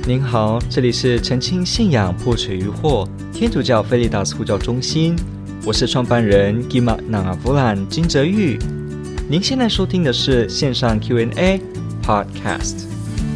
您好，这里是澄清信仰破除疑惑天主教菲利达斯呼叫中心，我是创办人 Gima Nangavulan 金哲玉。您现在收听的是线上 Q&A Podcast。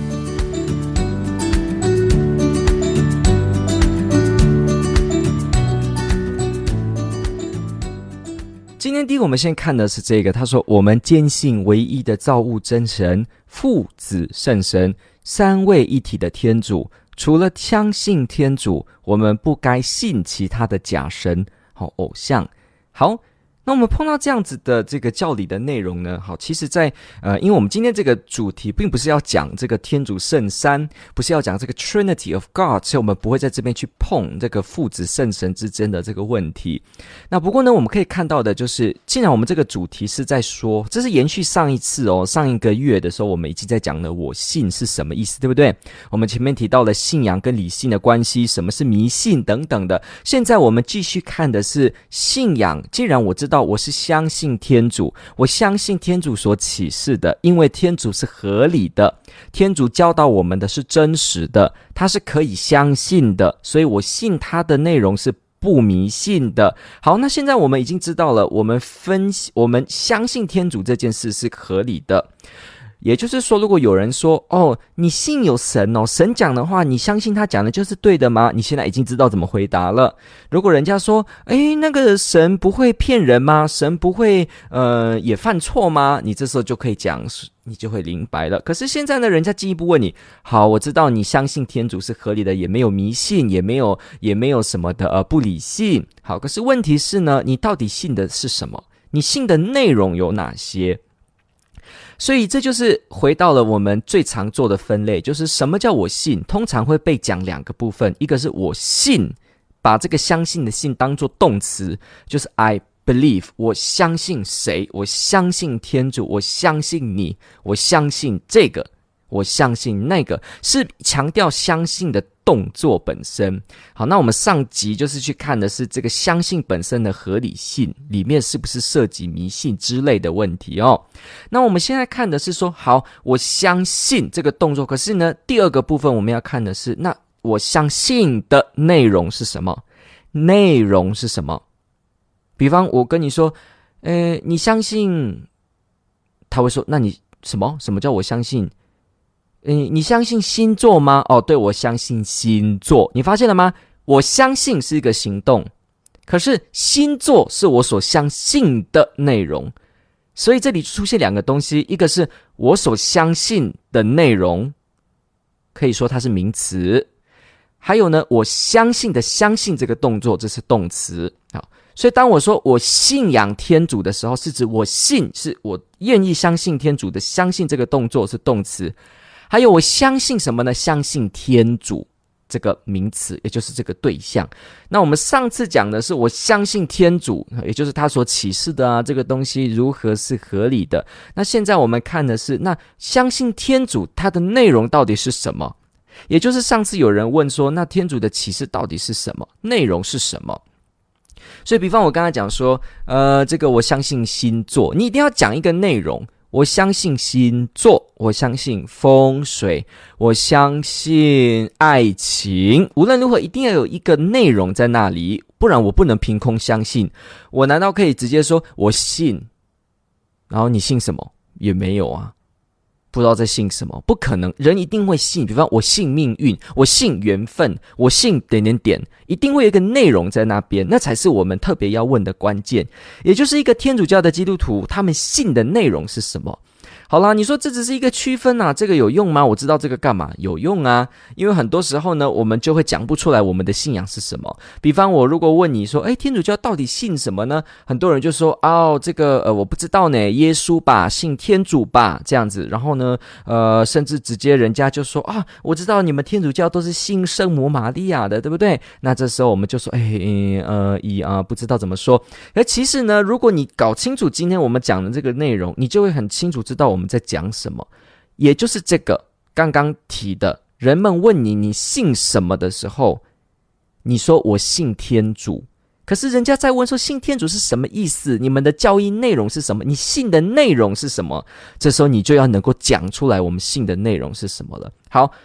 今天第一个我们先看的是这个，他说我们坚信唯一的造物真神父子圣神三位一体的天主，除了相信天主，我们不该信其他的假神偶像。好，那我们碰到这样子的这个教理的内容呢，好，其实在因为我们今天这个主题并不是要讲这个天主圣三，不是要讲这个 Trinity of God， 所以我们不会在这边去碰这个父子圣神之间的这个问题。那不过呢，我们可以看到的就是，既然我们这个主题是在说，这是延续上一次上一个月的时候我们已经在讲了我信是什么意思，对不对？我们前面提到了信仰跟理性的关系，什么是迷信等等的。现在我们继续看的是信仰，既然我知道我是相信天主，我相信天主所启示的，因为天主是合理的，天主教导我们的是真实的，他是可以相信的，所以我信他的内容是不迷信的。好，那现在我们已经知道了，我们相信天主这件事是合理的。也就是说，如果有人说你信有神神讲的话你相信他讲的就是对的吗？你现在已经知道怎么回答了。如果人家说那个神不会骗人吗？神不会也犯错吗？你这时候就可以讲，你就会明白了。可是现在呢，人家进一步问你，好，我知道你相信天主是合理的，也没有迷信，也没有什么的不理性。好，可是问题是呢，你到底信的是什么？你信的内容有哪些？所以这就是回到了我们最常做的分类，就是什么叫我信，通常会被讲两个部分，一个是我信，把这个相信的信当作动词，就是 I believe， 我相信谁？我相信天主，我相信你，我相信这个，我相信那个，是强调相信的动作本身。好，那我们上集就是去看的是这个相信本身的合理性，里面是不是涉及迷信之类的问题那我们现在看的是说，好，我相信这个动作，可是呢，第二个部分我们要看的是，那我相信的内容是什么？内容是什么？比方我跟你说，你相信，他会说，那你什么叫我相信？你相信星座吗？对，我相信星座。你发现了吗？我相信是一个行动，可是星座是我所相信的内容。所以这里出现两个东西，一个是我所相信的内容，可以说它是名词，还有呢，我相信的相信这个动作，这是动词。好，所以当我说我信仰天主的时候，是指我信，是我愿意相信天主的，相信这个动作是动词。还有我相信什么呢？相信天主这个名词，也就是这个对象。那我们上次讲的是我相信天主，也就是他所启示的这个东西如何是合理的。那现在我们看的是，那相信天主它的内容到底是什么？也就是上次有人问说，那天主的启示到底是什么？内容是什么？所以比方我刚才讲说这个我相信星座，你一定要讲一个内容。我相信星座，我相信风水，我相信爱情，无论如何一定要有一个内容在那里，不然我不能凭空相信。我难道可以直接说我信，然后你信什么？也没有啊，不知道在信什么，不可能。人一定会信，比方我信命运，我信缘分，我信点点点，一定会有一个内容在那边，那才是我们特别要问的关键。也就是一个天主教的基督徒，他们信的内容是什么？好啦，你说这只是一个区分啊，这个有用吗？我知道这个干嘛？有用啊，因为很多时候呢，我们就会讲不出来我们的信仰是什么。比方我如果问你说，天主教到底信什么呢？很多人就说，这个我不知道呢，耶稣吧，信天主吧，这样子。然后呢，甚至直接人家就说我知道你们天主教都是信圣母玛利亚的，对不对？那这时候我们就说，不知道怎么说。而其实呢，如果你搞清楚今天我们讲的这个内容，你就会很清楚知道我们在讲什么，也就是这个刚刚提的，人们问你信什么的时候，你说我信天主，可是人家在问说信天主是什么意思，你们的教义内容是什么，你信的内容是什么，这时候你就要能够讲出来我们信的内容是什么了。好，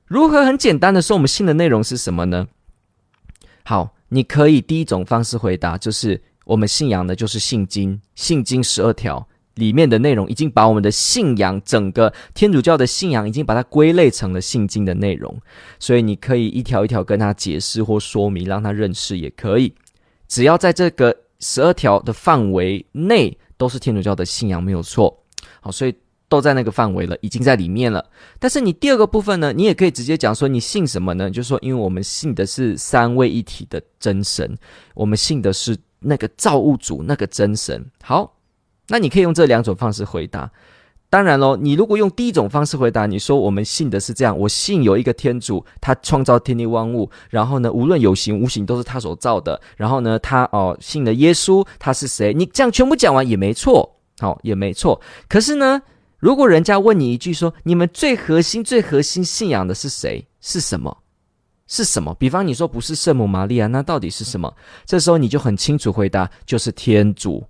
如何很简单的说我们信的内容是什么呢？好，你可以第一种方式回答，就是我们信仰的就是信经12条里面的内容，已经把我们的信仰，整个天主教的信仰已经把它归类成了信经的内容，所以你可以一条一条跟他解释或说明，让他认识也可以，只要在这个12条的范围内都是天主教的信仰没有错。好，所以都在那个范围了，已经在里面了。但是你第二个部分呢，你也可以直接讲说你信什么呢？就是说因为我们信的是三位一体的真神，我们信的是那个造物主，那个真神。好，那你可以用这两种方式回答。当然咯，你如果用第一种方式回答，你说我们信的是这样，我信有一个天主，他创造天地万物，然后呢无论有形无形都是他所造的，然后呢他信了耶稣，他是谁，你这样全部讲完也没错，好，也没错。可是呢，如果人家问你一句说你们最核心信仰的是谁，是什么，是什么？比方你说不是圣母玛利亚，那到底是什么？这时候你就很清楚回答，就是天主，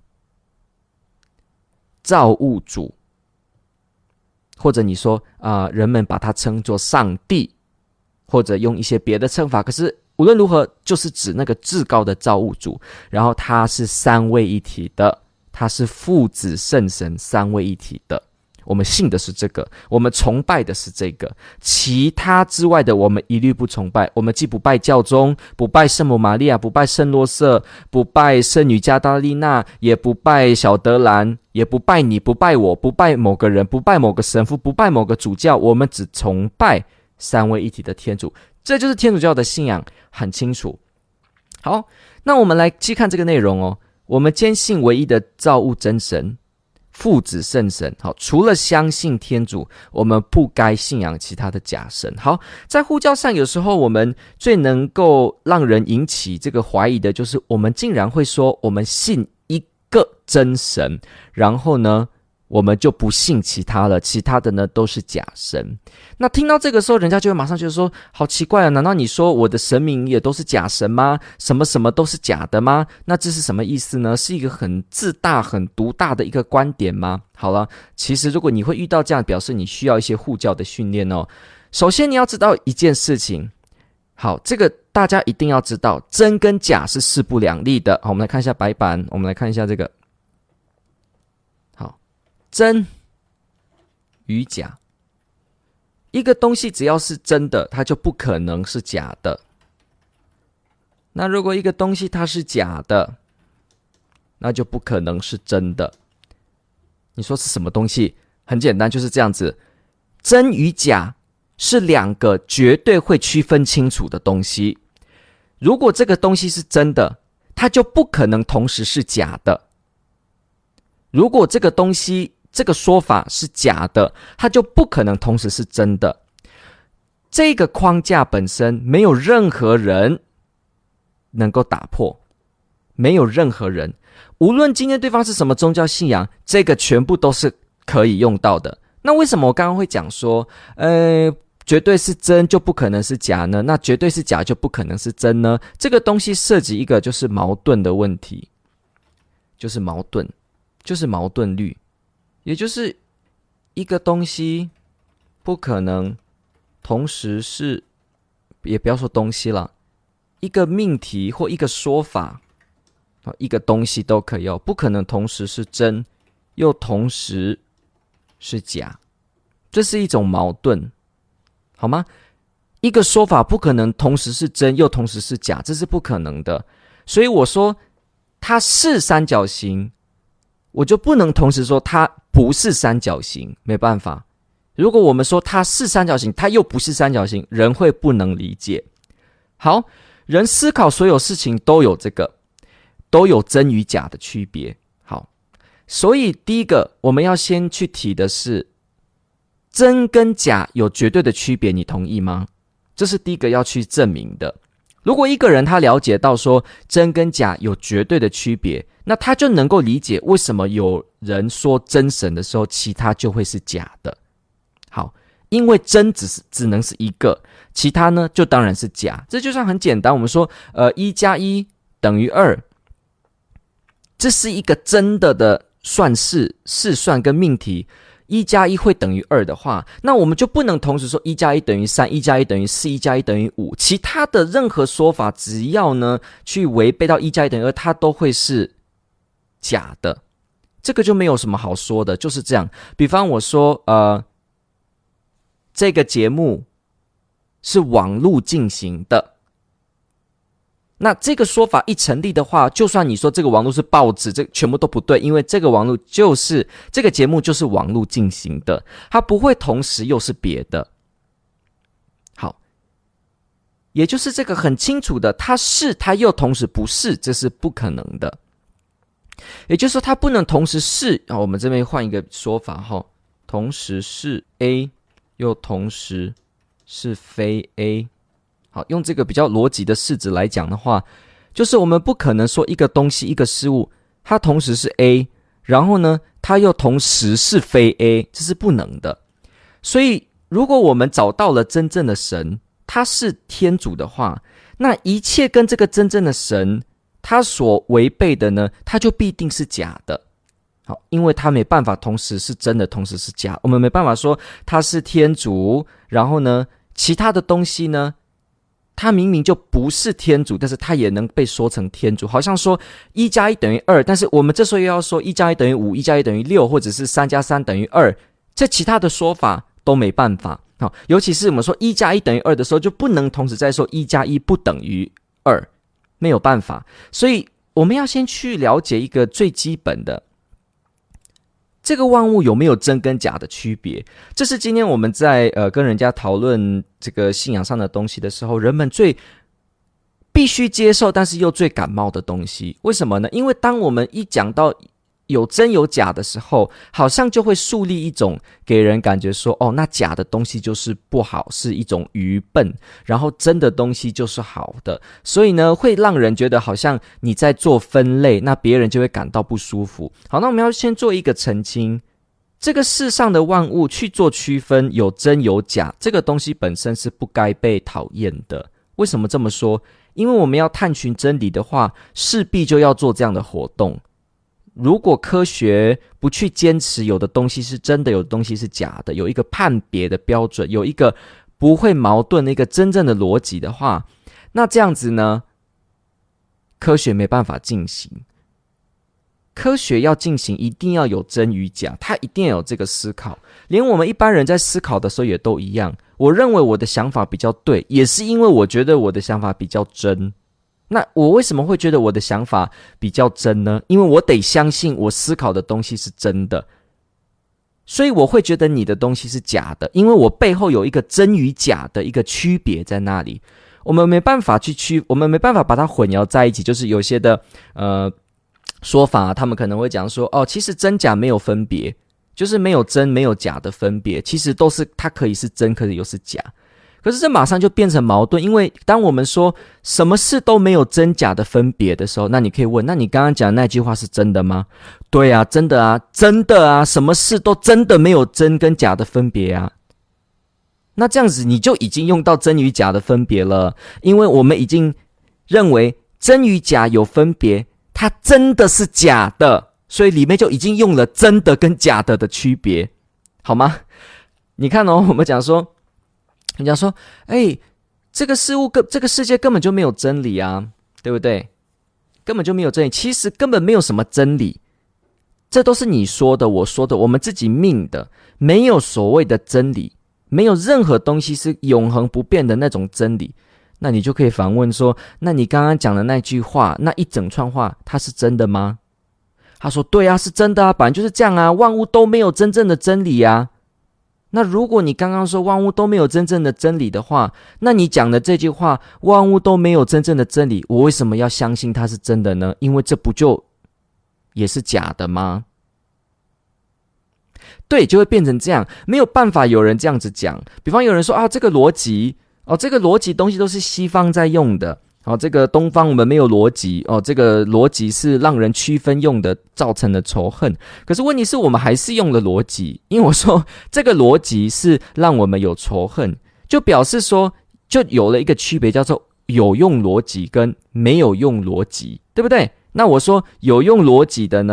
造物主，或者你说人们把它称作上帝，或者用一些别的称法，可是无论如何就是指那个至高的造物主，然后他是三位一体的，他是父子圣神三位一体的，我们信的是这个，我们崇拜的是这个，其他之外的我们一律不崇拜。我们既不拜教宗，不拜圣母玛利亚，不拜圣若瑟，不拜圣女加大利纳，也不拜小德兰，也不拜你，不拜我，不拜某个人，不拜某个神父，不拜某个主教，我们只崇拜三位一体的天主。这就是天主教的信仰，很清楚。好，那我们来去看这个内容哦。我们坚信唯一的造物真神，父子圣神。好，除了相信天主，我们不该信仰其他的假神。好，在护教上，有时候我们最能够让人引起这个怀疑的，就是我们竟然会说我们信一个真神，然后呢我们就不信其他了，其他的呢都是假神。那听到这个时候，人家就会马上觉得说，好奇怪啊，难道你说我的神明也都是假神吗？什么什么都是假的吗？那这是什么意思呢？是一个很自大很独大的一个观点吗？好了，其实如果你会遇到这样，表示你需要一些护教的训练哦。首先你要知道一件事情，好，这个大家一定要知道，真跟假是势不两立的。好，我们来看一下白板，我们来看一下这个，好，真与假，一个东西只要是真的，它就不可能是假的。那如果一个东西它是假的，那就不可能是真的。你说是什么东西？很简单，就是这样子，真与假是两个绝对会区分清楚的东西。如果这个东西是真的，它就不可能同时是假的。如果这个东西这个说法是假的，它就不可能同时是真的。这个框架本身没有任何人能够打破，没有任何人，无论今天对方是什么宗教信仰，这个全部都是可以用到的。那为什么我刚刚会讲说绝对是真就不可能是假呢？那绝对是假就不可能是真呢？这个东西涉及一个就是矛盾的问题，就是矛盾律，也就是一个东西不可能同时是，也不要说东西了，一个命题或一个说法，一个东西都可以不可能同时是真又同时是假，这是一种矛盾，好吗？一个说法不可能同时是真又同时是假，这是不可能的。所以我说它是三角形，我就不能同时说它不是三角形，没办法。如果我们说它是三角形，它又不是三角形，人会不能理解。好，人思考所有事情都有这个，都有真与假的区别。好，所以第一个我们要先去提的是，真跟假有绝对的区别，你同意吗？这是第一个要去证明的。如果一个人他了解到说真跟假有绝对的区别，那他就能够理解为什么有人说真神的时候，其他就会是假的。好，因为真只能是一个，其他呢就当然是假。这就像很简单，我们说1+1等于2，这是一个真的试算跟命题。 1+1会等于2的话，那我们就不能同时说1+1等于3 1+1等于4 1+1等于5，其他的任何说法只要呢去违背到1+1等于2，它都会是假的。这个就没有什么好说的，就是这样。比方我说这个节目是网路进行的，那这个说法一成立的话，就算你说这个网路是报纸，这全部都不对，因为这个网路就是这个节目就是网路进行的，它不会同时又是别的。好，也就是这个很清楚的，它是它又同时不是，这是不可能的。也就是说它不能同时是，我们这边换一个说法，同时是 A 又同时是非 A。好，用这个比较逻辑的式子来讲的话，就是我们不可能说一个东西一个事物它同时是 A， 然后呢它又同时是非 A， 这是不能的。所以如果我们找到了真正的神，他是天主的话，那一切跟这个真正的神他所违背的呢，他就必定是假的。好，因为他没办法同时是真的同时是假，我们没办法说他是天主，然后呢其他的东西呢他明明就不是天主，但是他也能被说成天主。好像说1+1等于2，但是我们这时候又要说1+1等于5 1+1等于6，或者是3+3等于2，这其他的说法都没办法。好，尤其是我们说1+1等于2的时候，就不能同时再说1+1不等于2，没有办法。所以我们要先去了解一个最基本的，这个万物有没有真跟假的区别。这是今天我们在跟人家讨论这个信仰上的东西的时候，人们最必须接受但是又最感冒的东西。为什么呢？因为当我们一讲到有真有假的时候，好像就会树立一种给人感觉说，那假的东西就是不好，是一种愚笨，然后真的东西就是好的，所以呢会让人觉得好像你在做分类，那别人就会感到不舒服。好，那我们要先做一个澄清，这个世上的万物去做区分，有真有假，这个东西本身是不该被讨厌的。为什么这么说？因为我们要探寻真理的话，势必就要做这样的活动。如果科学不去坚持有的东西是真的，有的东西是假的，有一个判别的标准，有一个不会矛盾的一个真正的逻辑的话，那这样子呢，科学没办法进行。科学要进行一定要有真与假，它一定要有这个思考。连我们一般人在思考的时候也都一样，我认为我的想法比较对，也是因为我觉得我的想法比较真。那我为什么会觉得我的想法比较真呢？因为我得相信我思考的东西是真的，所以我会觉得你的东西是假的，因为我背后有一个真与假的一个区别在那里。我们没办法我们没办法把它混淆在一起。就是有些的说法，他们可能会讲说，其实真假没有分别，就是没有真没有假的分别，其实都是它可以是真，可以又是假。可是这马上就变成矛盾，因为当我们说什么事都没有真假的分别的时候，那你可以问，那你刚刚讲的那句话是真的吗？对啊，真的啊，真的啊，什么事都真的没有真跟假的分别啊。那这样子你就已经用到真与假的分别了，因为我们已经认为真与假有分别，它真的是假的，所以里面就已经用了真的跟假的的区别，好吗？你看我们讲说人家说，这个事物这个世界根本就没有真理啊，对不对？根本就没有真理，其实根本没有什么真理，这都是你说的，我说的，我们自己命的，没有所谓的真理，没有任何东西是永恒不变的那种真理。那你就可以反问说，那你刚刚讲的那句话，那一整串话，它是真的吗？他说，对啊，是真的啊，本来就是这样啊，万物都没有真正的真理啊。那如果你刚刚说万物都没有真正的真理的话，那你讲的这句话万物都没有真正的真理，我为什么要相信它是真的呢？因为这不就也是假的吗？对，就会变成这样，没有办法有人这样子讲。比方有人说这个逻辑东西都是西方在用的，这个东方我们没有逻辑，这个逻辑是让人区分用的，造成了仇恨。可是问题是我们还是用了逻辑，因为我说这个逻辑是让我们有仇恨，就表示说就有了一个区别，叫做有用逻辑跟没有用逻辑，对不对？那我说有用逻辑的呢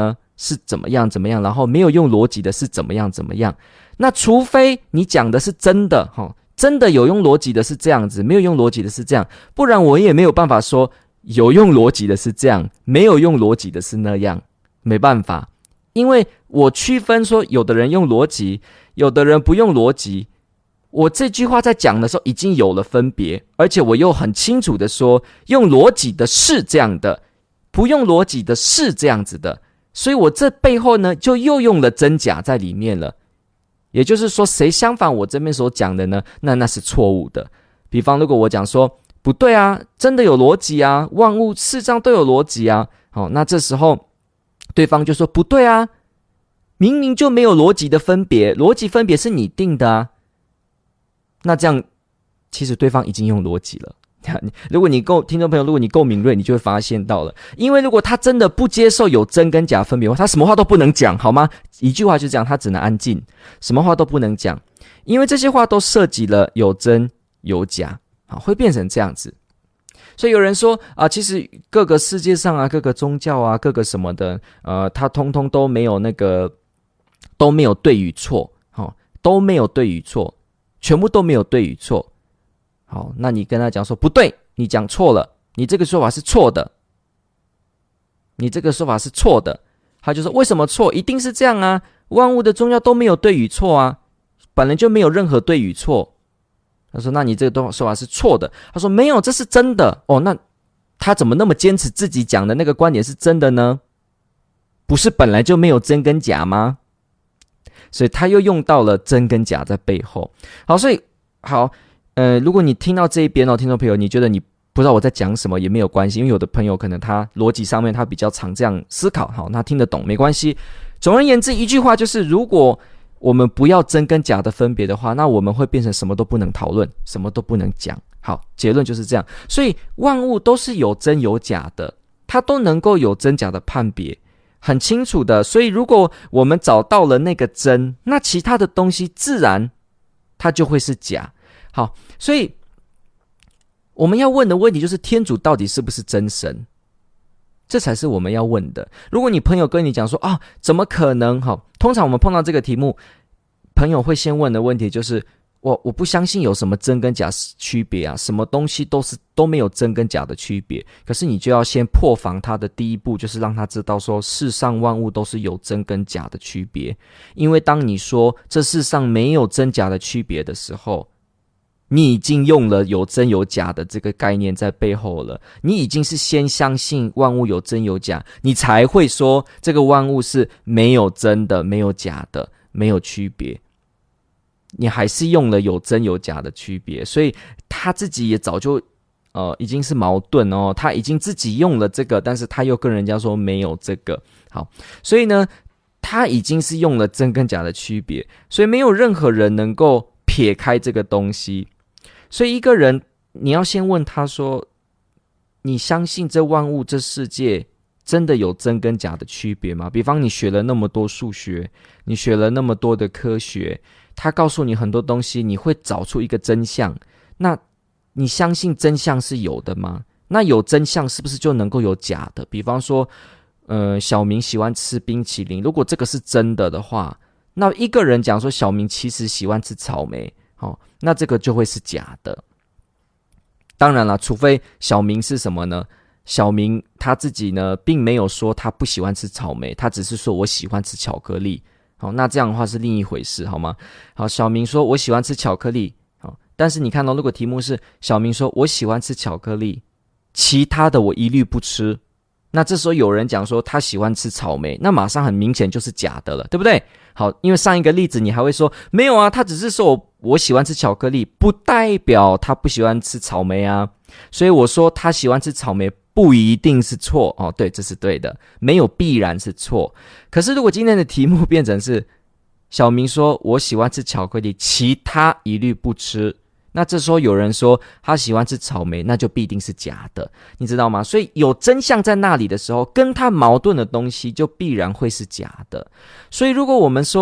是怎么样怎么样，然后没有用逻辑的是怎么样怎么样。那除非你讲的是真的，真的有用逻辑的是这样子，没有用逻辑的是这样，不然我也没有办法说有用逻辑的是这样，没有用逻辑的是那样，没办法。因为我区分说有的人用逻辑，有的人不用逻辑，我这句话在讲的时候已经有了分别，而且我又很清楚的说用逻辑的是这样的，不用逻辑的是这样子的，所以我这背后呢就又用了真假在里面了。也就是说谁相反我这边所讲的呢，那是错误的。比方如果我讲说不对啊，真的有逻辑啊，万物事实上都有逻辑啊，那这时候对方就说不对啊，明明就没有逻辑的分别，逻辑分别是你定的啊。那这样其实对方已经用逻辑了。如果你听众朋友，如果你够敏锐，你就会发现到了。因为如果他真的不接受有真跟假分别，他什么话都不能讲，好吗？一句话就这样，他只能安静，什么话都不能讲，因为这些话都涉及了有真有假，会变成这样子。所以有人说其实各个世界上啊，各个宗教啊，各个什么的，它通通都没有都没有对与错，都没有对与错，全部都没有对与错。好，那你跟他讲说不对，你讲错了，你这个说法是错的，你这个说法是错的。他就说为什么错？一定是这样啊，万物的宗教都没有对与错啊，本来就没有任何对与错。他说那你这个说法是错的。他说没有，这是真的。那他怎么那么坚持自己讲的那个观点是真的呢？不是本来就没有真跟假吗？所以他又用到了真跟假在背后。好，所以好如果你听到这一边听众朋友，你觉得你不知道我在讲什么也没有关系，因为有的朋友可能他逻辑上面他比较常这样思考，好，那听得懂没关系。总而言之，一句话就是，如果我们不要真跟假的分别的话，那我们会变成什么都不能讨论，什么都不能讲。好，结论就是这样。所以万物都是有真有假的，它都能够有真假的判别，很清楚的。所以如果我们找到了那个真，那其他的东西自然它就会是假。好，所以我们要问的问题就是天主到底是不是真神？这才是我们要问的。如果你朋友跟你讲说怎么可能？通常我们碰到这个题目，朋友会先问的问题就是我不相信有什么真跟假区别啊，什么东西都没有真跟假的区别。可是你就要先破防他的第一步，就是让他知道说世上万物都是有真跟假的区别。因为当你说这世上没有真假的区别的时候，你已经用了有真有假的这个概念在背后了，你已经是先相信万物有真有假，你才会说这个万物是没有真的，没有假的，没有区别。你还是用了有真有假的区别，所以他自己也早就已经是矛盾他已经自己用了这个，但是他又跟人家说没有这个。好，所以呢他已经是用了真跟假的区别，所以没有任何人能够撇开这个东西。所以一个人你要先问他说，你相信这万物这世界真的有真跟假的区别吗？比方你学了那么多数学，你学了那么多的科学，他告诉你很多东西，你会找出一个真相，那你相信真相是有的吗？那有真相是不是就能够有假的？比方说小明喜欢吃冰淇淋，如果这个是真的的话，那一个人讲说小明其实喜欢吃草莓，那这个就会是假的。当然了，除非小明是什么呢？小明他自己呢并没有说他不喜欢吃草莓，他只是说我喜欢吃巧克力。好，那这样的话是另一回事，好吗？好，小明说我喜欢吃巧克力，好，但是你看到如果题目是小明说我喜欢吃巧克力，其他的我一律不吃，那这时候有人讲说他喜欢吃草莓，那马上很明显就是假的了，对不对？好，因为上一个例子你还会说没有啊，他只是说我喜欢吃巧克力，不代表他不喜欢吃草莓啊。所以我说他喜欢吃草莓不一定是错对，这是对的，没有必然是错。可是如果今天的题目变成是小明说我喜欢吃巧克力，其他一律不吃，那这时候有人说他喜欢吃草莓，那就必定是假的，你知道吗？所以有真相在那里的时候，跟他矛盾的东西就必然会是假的。所以如果我们说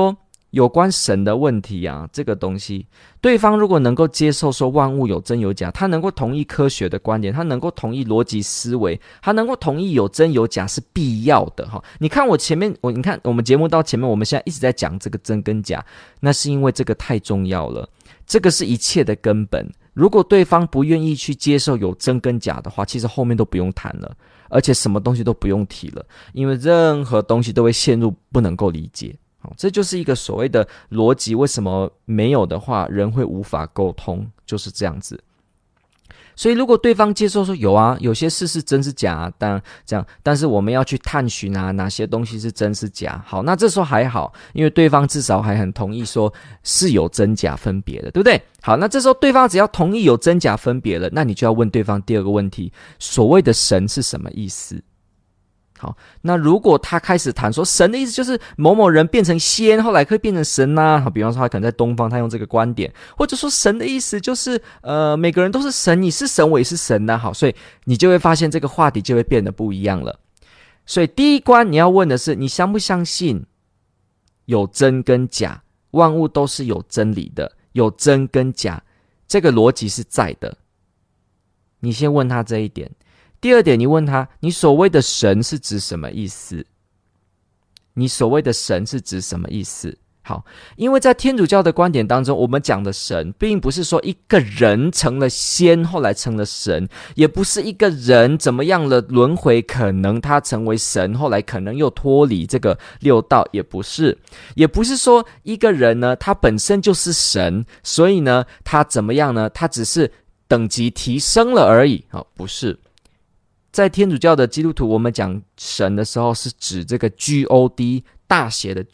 有关神的问题啊，这个东西，对方如果能够接受说万物有真有假，他能够同意科学的观点，他能够同意逻辑思维，他能够同意有真有假是必要的哈。你看你看我们节目到前面，我们现在一直在讲这个真跟假，那是因为这个太重要了，这个是一切的根本。如果对方不愿意去接受有真跟假的话，其实后面都不用谈了，而且什么东西都不用提了，因为任何东西都会陷入不能够理解。这就是一个所谓的逻辑，为什么没有的话人会无法沟通，就是这样子。所以如果对方接受说有啊，有些事是真是假啊，但是我们要去探寻啊，哪些东西是真是假。好，那这时候还好，因为对方至少还很同意说是有真假分别的，对不对？好，那这时候对方只要同意有真假分别了，那你就要问对方第二个问题，所谓的神是什么意思？好，那如果他开始谈说神的意思就是某某人变成仙，后来可以变成神啊，好，比方说他可能在东方他用这个观点，或者说神的意思就是每个人都是神，你是神我也是神啊，好，所以你就会发现这个话题就会变得不一样了。所以第一关你要问的是，你相不相信有真跟假，万物都是有真理的，有真跟假，这个逻辑是在的，你先问他这一点。第二点，你问他，你所谓的神是指什么意思？你所谓的神是指什么意思？好，因为在天主教的观点当中，我们讲的神并不是说一个人成了仙后来成了神，也不是一个人怎么样了轮回，可能他成为神后来可能又脱离这个六道，也不是说一个人呢他本身就是神，所以呢他怎么样呢，他只是等级提升了而已。好，不是。在天主教的基督徒，我们讲神的时候是指这个 God 大写的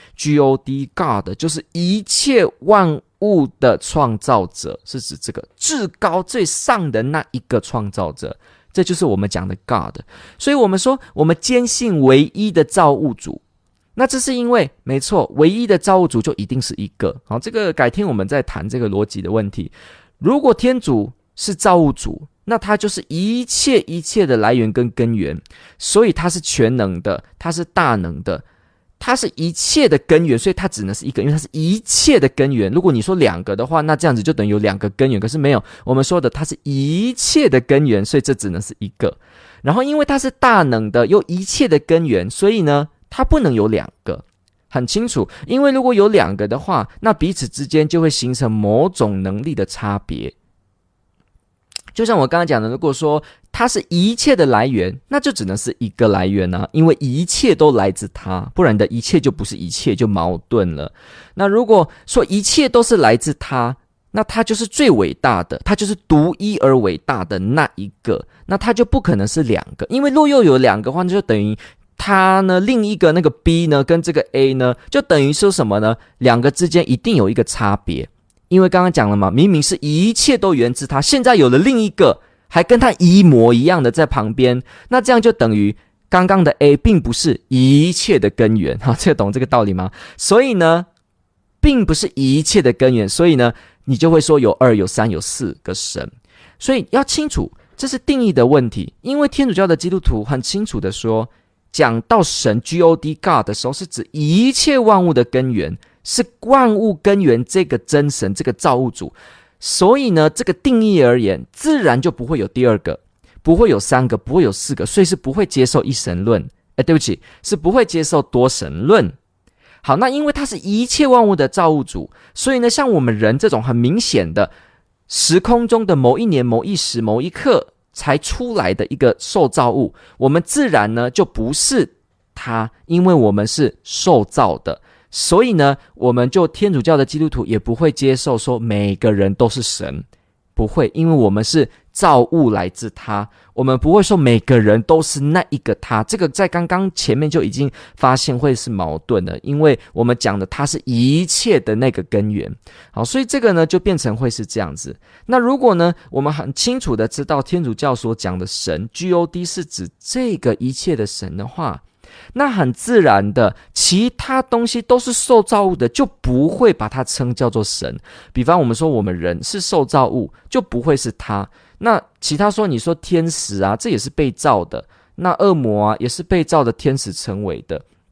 God God， 就是一切万物的创造者，是指这个至高最上的那一个创造者，这就是我们讲的 God。 所以我们说我们坚信唯一的造物主，那这是因为没错，唯一的造物主就一定是一个。好，这个改天我们再谈这个逻辑的问题。如果天主是造物主，那它就是一切的来源跟根源，所以它是全能的，它是大能的，它是一切的根源，所以它只能是一个，因为它是一切的根源。如果你说两个的话，那这样子就等于有两个根源，可是没有，我们说的它是一切的根源，所以这只能是一个。然后因为它是大能的又一切的根源，所以呢它不能有两个，很清楚，因为如果有两个的话，那彼此之间就会形成某种能力的差别。就像我刚刚讲的，如果说它是一切的来源，那就只能是一个来源啊，因为一切都来自它，不然的一切就不是一切，就矛盾了。那如果说一切都是来自它，那它就是最伟大的，它就是独一而伟大的那一个，那它就不可能是两个，因为若又有两个的话，那就等于它呢另一个那个 B 呢跟这个 A 呢，就等于说什么呢？两个之间一定有一个差别。因为刚刚讲了嘛，明明是一切都源自他，现在有了另一个还跟他一模一样的在旁边，那这样就等于刚刚的 A 并不是一切的根源。好，这个懂这个道理吗？所以呢并不是一切的根源，所以呢你就会说有二有三有四个神。所以要清楚这是定义的问题，因为天主教的基督徒很清楚的说，讲到神 God 的时候是指一切万物的根源，是万物根源这个真神，这个造物主。所以呢这个定义而言，自然就不会有第二个，不会有三个，不会有四个，所以是不会接受一神论。对不起，是不会接受多神论。好，那因为他是一切万物的造物主，所以呢像我们人这种很明显的时空中的某一年某一时某一刻才出来的一个受造物，我们自然呢就不是他，因为我们是受造的。所以呢我们就天主教的基督徒也不会接受说每个人都是神，不会，因为我们是造物来自他，我们不会说每个人都是那一个他，这个在刚刚前面就已经发现会是矛盾的，因为我们讲的他是一切的那个根源。好，所以这个呢就变成会是这样子。那如果呢我们很清楚的知道天主教所讲的神 God 是指这个一切的神的话，那很自然的其他东西都是受造物的，就不会把它称叫做神。比方我们说我们人是受造物，就不会是他。那其他说你说天使啊，这也是被造的，那恶魔啊也是被造的天使成为的。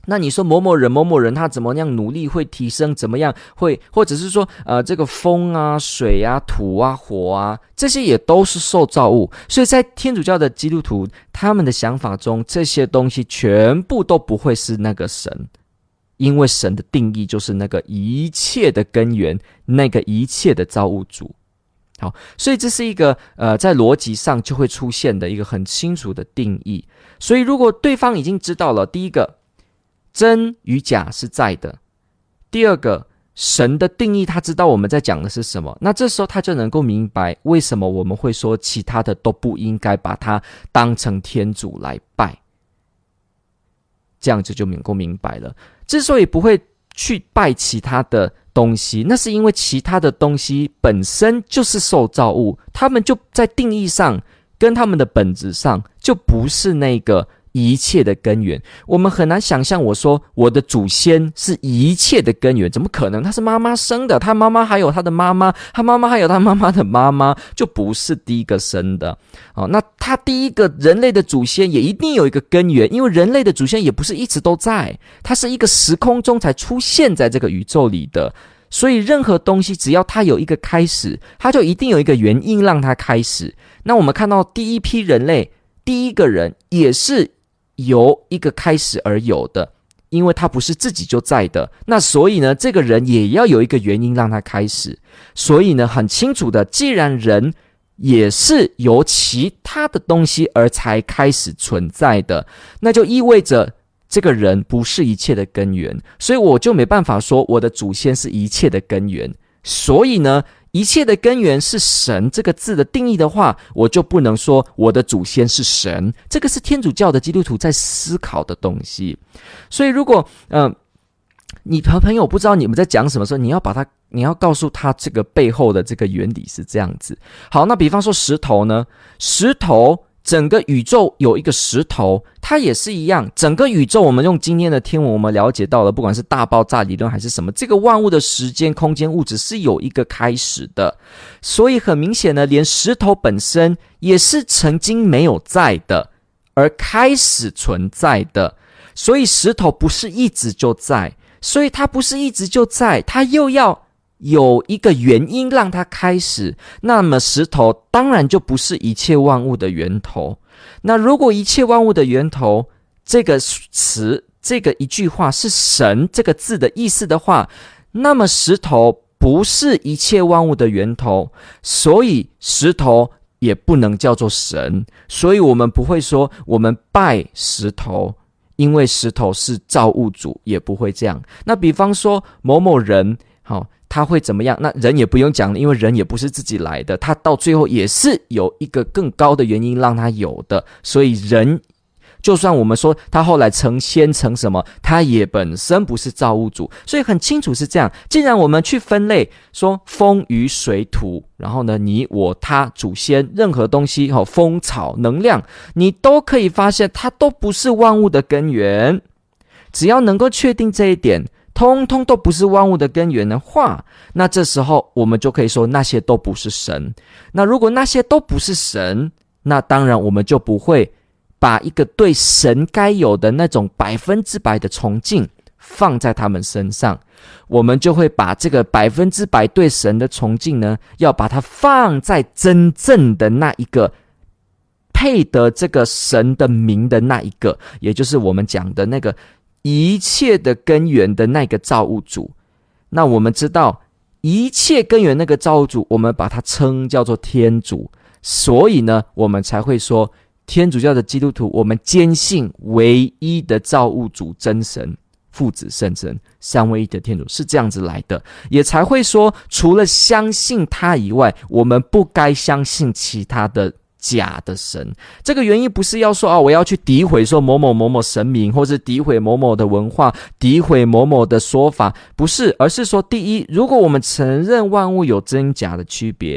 那你说某某人他怎么样努力会提升，怎么样会，或者是说这个风啊、水啊、土啊、火啊，这些也都是受造物。所以在天主教的基督徒他们的想法中，这些东西全部都不会是那个神，因为神的定义就是那个一切的根源，那个一切的造物主。好，所以这是一个在逻辑上就会出现的一个很清楚的定义。所以如果对方已经知道了，第一个真与假是在的，第二个神的定义他知道我们在讲的是什么，那这时候他就能够明白为什么我们会说其他的都不应该把它当成天主来拜，这样子就能够明白了。之所以不会去拜其他的东西，那是因为其他的东西本身就是受造物，他们就在定义上跟他们的本质上就不是那个一切的根源。我们很难想象我说我的祖先是一切的根源，怎么可能？他是妈妈生的，他妈妈还有他的妈妈，他妈妈还有他妈妈的妈妈，就不是第一个生的。那他第一个人类的祖先也一定有一个根源，因为人类的祖先也不是一直都在，他是一个时空中才出现在这个宇宙里的。所以任何东西只要它有一个开始，它就一定有一个原因让它开始。那我们看到第一批人类，第一个人也是由一个开始而有的，因为他不是自己就在的，那所以呢，这个人也要有一个原因让他开始。所以呢，很清楚的，既然人也是由其他的东西而才开始存在的，那就意味着这个人不是一切的根源，所以我就没办法说我的祖先是一切的根源。所以呢，一切的根源是神这个字的定义的话，我就不能说我的祖先是神。这个是天主教的基督徒在思考的东西。所以如果你和朋友不知道你们在讲什么时候，你要告诉他这个背后的这个原理是这样子。好，那比方说石头呢，石头整个宇宙有一个石头，它也是一样，整个宇宙我们用今天的天文我们了解到了，不管是大爆炸理论还是什么，这个万物的时间空间物质是有一个开始的。所以很明显呢，连石头本身也是曾经没有在的而开始存在的。所以石头不是一直就在，所以它不是一直就在，它又要有一个原因让它开始，那么石头当然就不是一切万物的源头。那如果一切万物的源头这个词，这个一句话是神这个字的意思的话，那么石头不是一切万物的源头，所以石头也不能叫做神。所以我们不会说我们拜石头，因为石头是造物主，也不会这样。那比方说某某人他会怎么样？那人也不用讲了，因为人也不是自己来的，他到最后也是有一个更高的原因让他有的。所以人就算我们说他后来成仙成什么，他也本身不是造物主。所以很清楚是这样。既然我们去分类说风雨水土，然后呢你我他祖先任何东西风草能量，你都可以发现它都不是万物的根源。只要能够确定这一点，通通都不是万物的根源的话，那这时候我们就可以说那些都不是神。那如果那些都不是神，那当然我们就不会把一个对神该有的那种100%的崇敬放在他们身上，我们就会把这个100%对神的崇敬呢，要把它放在真正的那一个配得这个神的名的那一个，也就是我们讲的那个一切的根源的那个造物主。那我们知道一切根源那个造物主，我们把它称叫做天主。所以呢，我们才会说天主教的基督徒，我们坚信唯一的造物主真神父子圣神三位一的天主是这样子来的，也才会说除了相信他以外，我们不该相信其他的假的神。这个原因不是要说我要去诋毁说某某某某神明，或是诋毁某某的文化，诋毁某某的说法，不是，而是说第一，如果我们承认万物有真假的区别，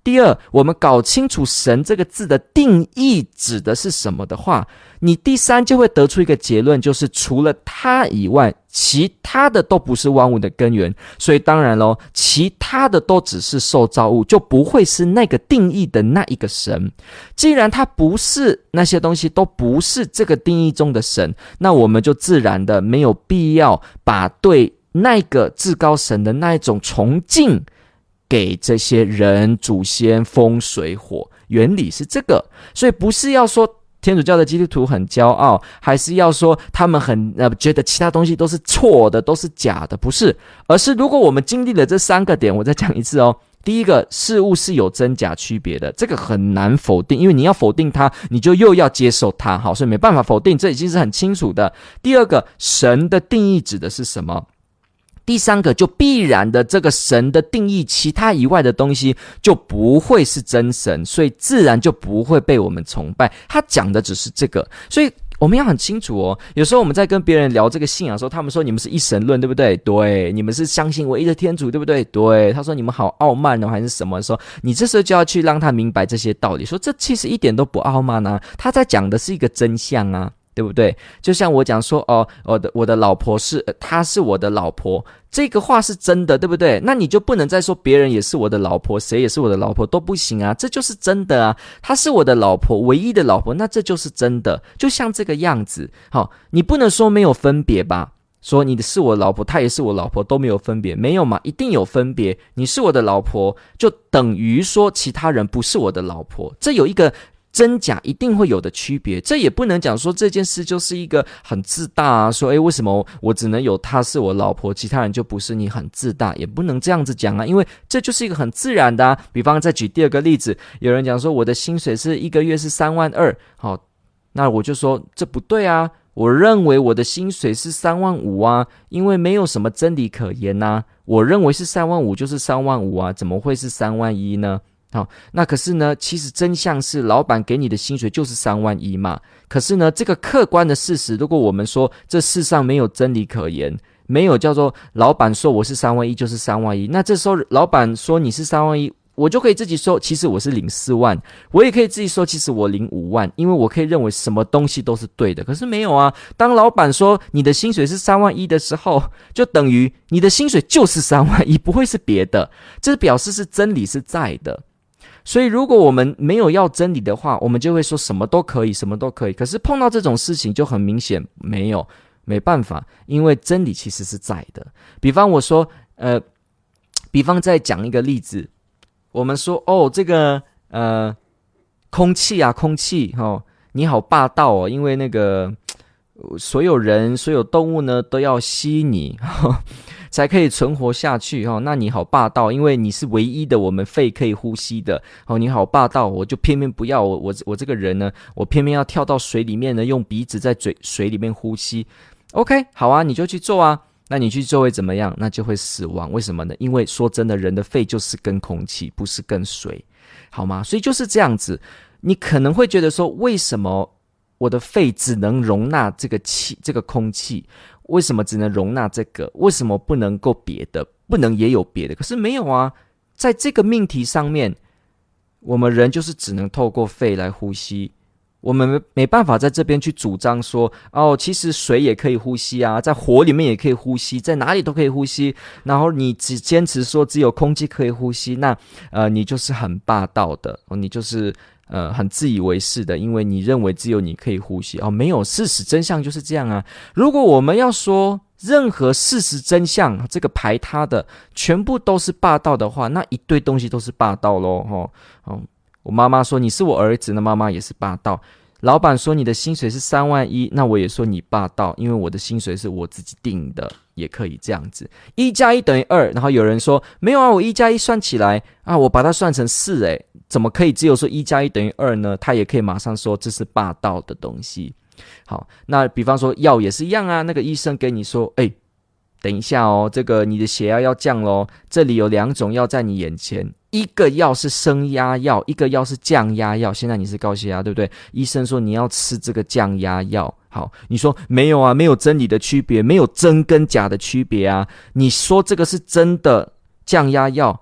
第二，我们搞清楚神这个字的定义指的是什么的话，你第三就会得出一个结论，就是除了他以外，其他的都不是万物的根源。所以当然咯，其他的都只是受造物，就不会是那个定义的那一个神。既然它不是，那些东西都不是这个定义中的神，那我们就自然的没有必要把对那个至高神的那一种崇敬给这些人、祖先、风水火，原理是这个。所以不是要说天主教的基督徒很骄傲，还是要说他们很觉得其他东西都是错的，都是假的，不是。而是如果我们经历了这三个点，我再讲一次哦。第一个，事物是有真假区别的，这个很难否定，因为你要否定它，你就又要接受它，好，所以没办法否定，这已经是很清楚的。第二个，神的定义指的是什么？第三个，就必然的这个神的定义，其他以外的东西就不会是真神，所以自然就不会被我们崇拜。他讲的只是这个，所以我们要很清楚哦。有时候我们在跟别人聊这个信仰的时候，他们说你们是一神论，对不对？对，你们是相信唯一的天主，对不对？对。他说你们好傲慢哦，还是什么？说你这时候就要去让他明白这些道理，说这其实一点都不傲慢啊，他在讲的是一个真相啊。对不对？就像我讲说我的老婆是她是我的老婆，这个话是真的，对不对？那你就不能再说别人也是我的老婆，谁也是我的老婆都不行啊，这就是真的啊。她是我的老婆，唯一的老婆，那这就是真的，就像这个样子。好，你不能说没有分别吧？说你的是我老婆，她也是我老婆，都没有分别，没有嘛？一定有分别。你是我的老婆，就等于说其他人不是我的老婆，这有一个真假一定会有的区别。这也不能讲说这件事就是一个很自大啊，说为什么我只能有她是我老婆，其他人就不是，你很自大，也不能这样子讲啊，因为这就是一个很自然的啊。比方再举第二个例子，有人讲说我的薪水是一个月是32000，好，那我就说这不对啊，我认为我的薪水是35000啊，因为没有什么真理可言啊，我认为是35000就是35000啊，怎么会是31000呢？好，那可是呢，其实真相是老板给你的薪水就是31000嘛。可是呢，这个客观的事实，如果我们说这世上没有真理可言，没有叫做老板说我是31000就是31000，那这时候老板说你是31000，我就可以自己说其实我是领4万，我也可以自己说其实我领5万，因为我可以认为什么东西都是对的。可是没有啊，当老板说你的薪水是31000的时候，就等于你的薪水就是31000，不会是别的，这表示是真理是在的。所以如果我们没有要真理的话，我们就会说什么都可以，什么都可以。可是碰到这种事情就很明显没办法，因为真理其实是在的。比方我说比方再讲一个例子，我们说这个空气你好霸道哦，因为那个所有人所有动物呢都要吸你才可以存活下去那你好霸道，因为你是唯一的我们肺可以呼吸的你好霸道，我就偏偏不要我这个人呢，我偏偏要跳到水里面呢，用鼻子在水里面呼吸。 OK， 好啊，你就去做啊，那你去做会怎么样？那就会死亡。为什么呢？因为说真的，人的肺就是跟空气，不是跟水，好吗？所以就是这样子。你可能会觉得说，为什么我的肺只能容纳这个气，这个空气？为什么只能容纳这个？为什么不能够别的？不能也有别的？可是没有啊，在这个命题上面，我们人就是只能透过肺来呼吸。我们没办法在这边去主张说其实水也可以呼吸啊，在火里面也可以呼吸，在哪里都可以呼吸，然后你只坚持说只有空气可以呼吸，那你就是很霸道的你就是很自以为是的，因为你认为只有你可以呼吸没有，事实真相就是这样啊。如果我们要说任何事实真相这个排他的全部都是霸道的话，那一堆东西都是霸道咯我妈妈说你是我儿子，那妈妈也是霸道。老板说你的薪水是31000，那我也说你霸道，因为我的薪水是我自己定的，也可以这样子。1+1等于2，然后有人说没有啊，我1+1算起来我把它算成4怎么可以只有说1+1等于2呢？他也可以马上说这是霸道的东西。好，那比方说药也是一样啊，那个医生跟你说等一下这个你的血压要降咯，这里有2种药在你眼前，一个药是升压药，一个药是降压药。现在你是高血压，对不对？医生说你要吃这个降压药。好，你说没有啊，没有真理的区别，没有真跟假的区别啊。你说这个是真的降压药，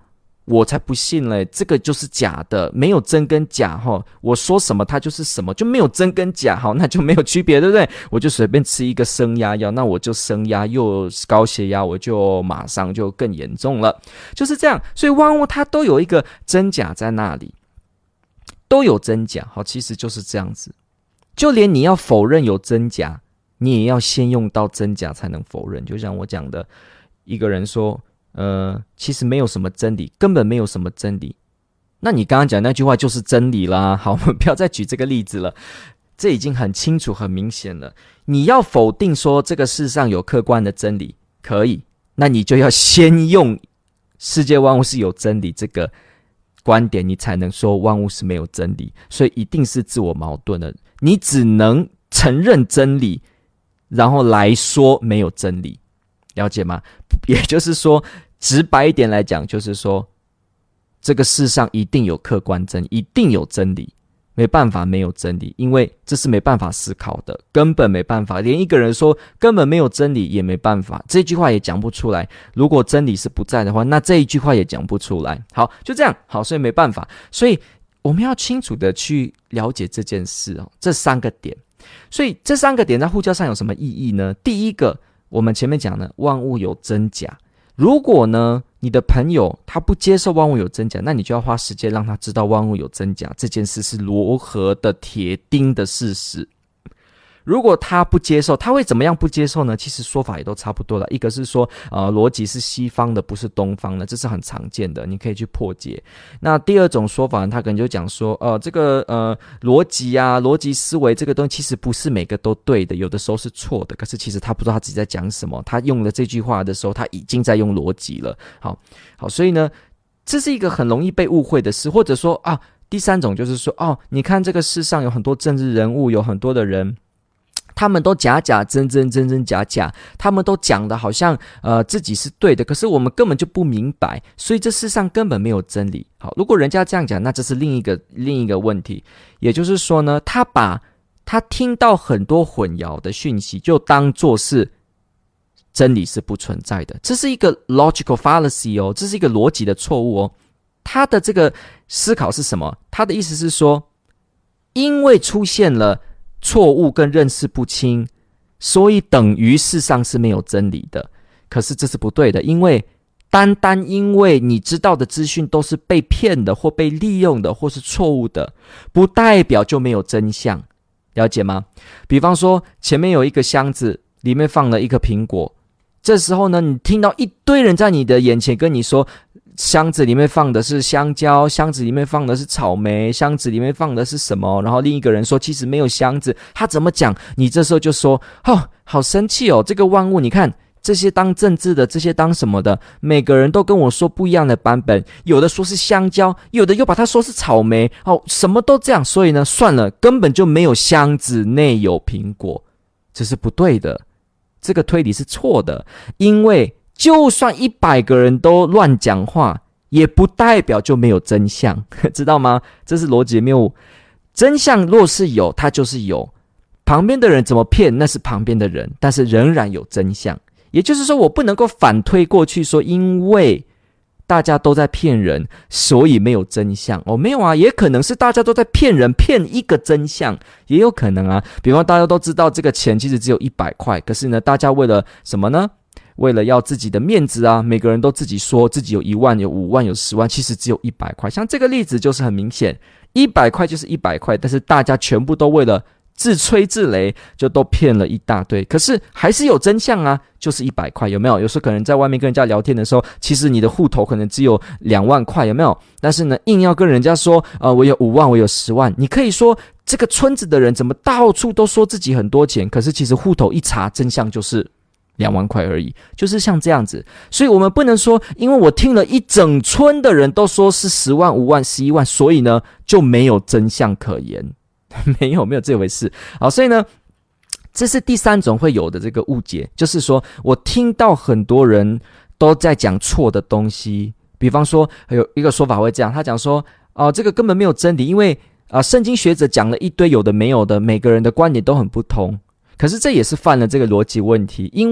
我才不信嘞，这个就是假的，没有真跟假我说什么它就是什么，就没有真跟假，好，那就没有区别，对不对？我就随便吃一个升压药，那我就升压，又高血压，我就马上就更严重了，就是这样。所以万物它都有一个真假在那里，都有真假，好，其实就是这样子。就连你要否认有真假，你也要先用到真假才能否认。就像我讲的，一个人说其实没有什么真理，根本没有什么真理，那你刚刚讲那句话就是真理啦。好，我们不要再举这个例子了，这已经很清楚很明显了。你要否定说这个世上有客观的真理，可以，那你就要先用世界万物是有真理这个观点，你才能说万物是没有真理，所以一定是自我矛盾的。你只能承认真理，然后来说没有真理，了解吗？也就是说，直白一点来讲，就是说这个世上一定有客观真理，一定有真理，没办法没有真理，因为这是没办法思考的，根本没办法。连一个人说根本没有真理也没办法，这句话也讲不出来。如果真理是不在的话，那这一句话也讲不出来。好，就这样，好，所以没办法。所以我们要清楚的去了解这件事这3个点。所以这3个点在护教上有什么意义呢？第一个，我们前面讲的万物有真假。如果呢你的朋友他不接受万物有真假，那你就要花时间让他知道万物有真假这件事是如何的铁钉的事实。如果他不接受，他会怎么样不接受呢？其实说法也都差不多了。一个是说逻辑是西方的不是东方的，这是很常见的，你可以去破解。那第二种说法他可能就讲说这个逻辑啊，逻辑思维这个东西其实不是每个都对的，有的时候是错的，可是其实他不知道他自己在讲什么，他用了这句话的时候他已经在用逻辑了。好，所以呢这是一个很容易被误会的事。或者说第三种就是说你看这个世上有很多政治人物，有很多的人他们都假假真真真真假假，他们都讲的好像自己是对的，可是我们根本就不明白，所以这世上根本没有真理。好，如果人家这样讲，那这是另一个问题。也就是说呢，他把他听到很多混淆的讯息就当作是真理是不存在的，这是一个 logical fallacy 这是一个逻辑的错误他的这个思考是什么？他的意思是说，因为出现了错误跟认识不清，所以等于世上是没有真理的。可是这是不对的，因为单单因为你知道的资讯都是被骗的或被利用的或是错误的，不代表就没有真相，了解吗？比方说前面有一个箱子，里面放了一个苹果，这时候呢你听到一堆人在你的眼前跟你说箱子里面放的是香蕉，箱子里面放的是草莓，箱子里面放的是什么，然后另一个人说其实没有箱子，他怎么讲？你这时候就说好生气这个万物你看这些当政治的，这些当什么的，每个人都跟我说不一样的版本，有的说是香蕉，有的又把它说是草莓什么都这样，所以呢算了，根本就没有箱子内有苹果，这是不对的，这个推理是错的。因为就算100个人都乱讲话，也不代表就没有真相，知道吗？这是逻辑谬误。真相若是有，它就是有，旁边的人怎么骗那是旁边的人，但是仍然有真相。也就是说我不能够反推过去说因为大家都在骗人所以没有真相没有啊，也可能是大家都在骗人，骗一个真相也有可能啊。比方大家都知道这个钱其实只有100块，可是呢大家为了什么呢？为了要自己的面子每个人都自己说自己有1万有5万有10万，其实只有100块。像这个例子就是很明显，100块就是100块，但是大家全部都为了自吹自擂就都骗了一大堆，可是还是有真相就是100块，有没有？有时候可能在外面跟人家聊天的时候，其实你的户头可能只有2万块，有没有？但是呢硬要跟人家说我有5万我有10万，你可以说这个村子的人怎么到处都说自己很多钱，可是其实户头一查真相就是2万块而已，就是像这样子。所以我们不能说因为我听了一整村的人都说是10万5万11万，所以呢就没有真相可言，没有这回事。好，所以呢这是第三种会有的这个误解，就是说我听到很多人都在讲错的东西。比方说有一个说法会这样，他讲说这个根本没有真理，因为圣经学者讲了一堆有的没有的，每个人的观点都很不同。可是这也是犯了这个逻辑问题，因为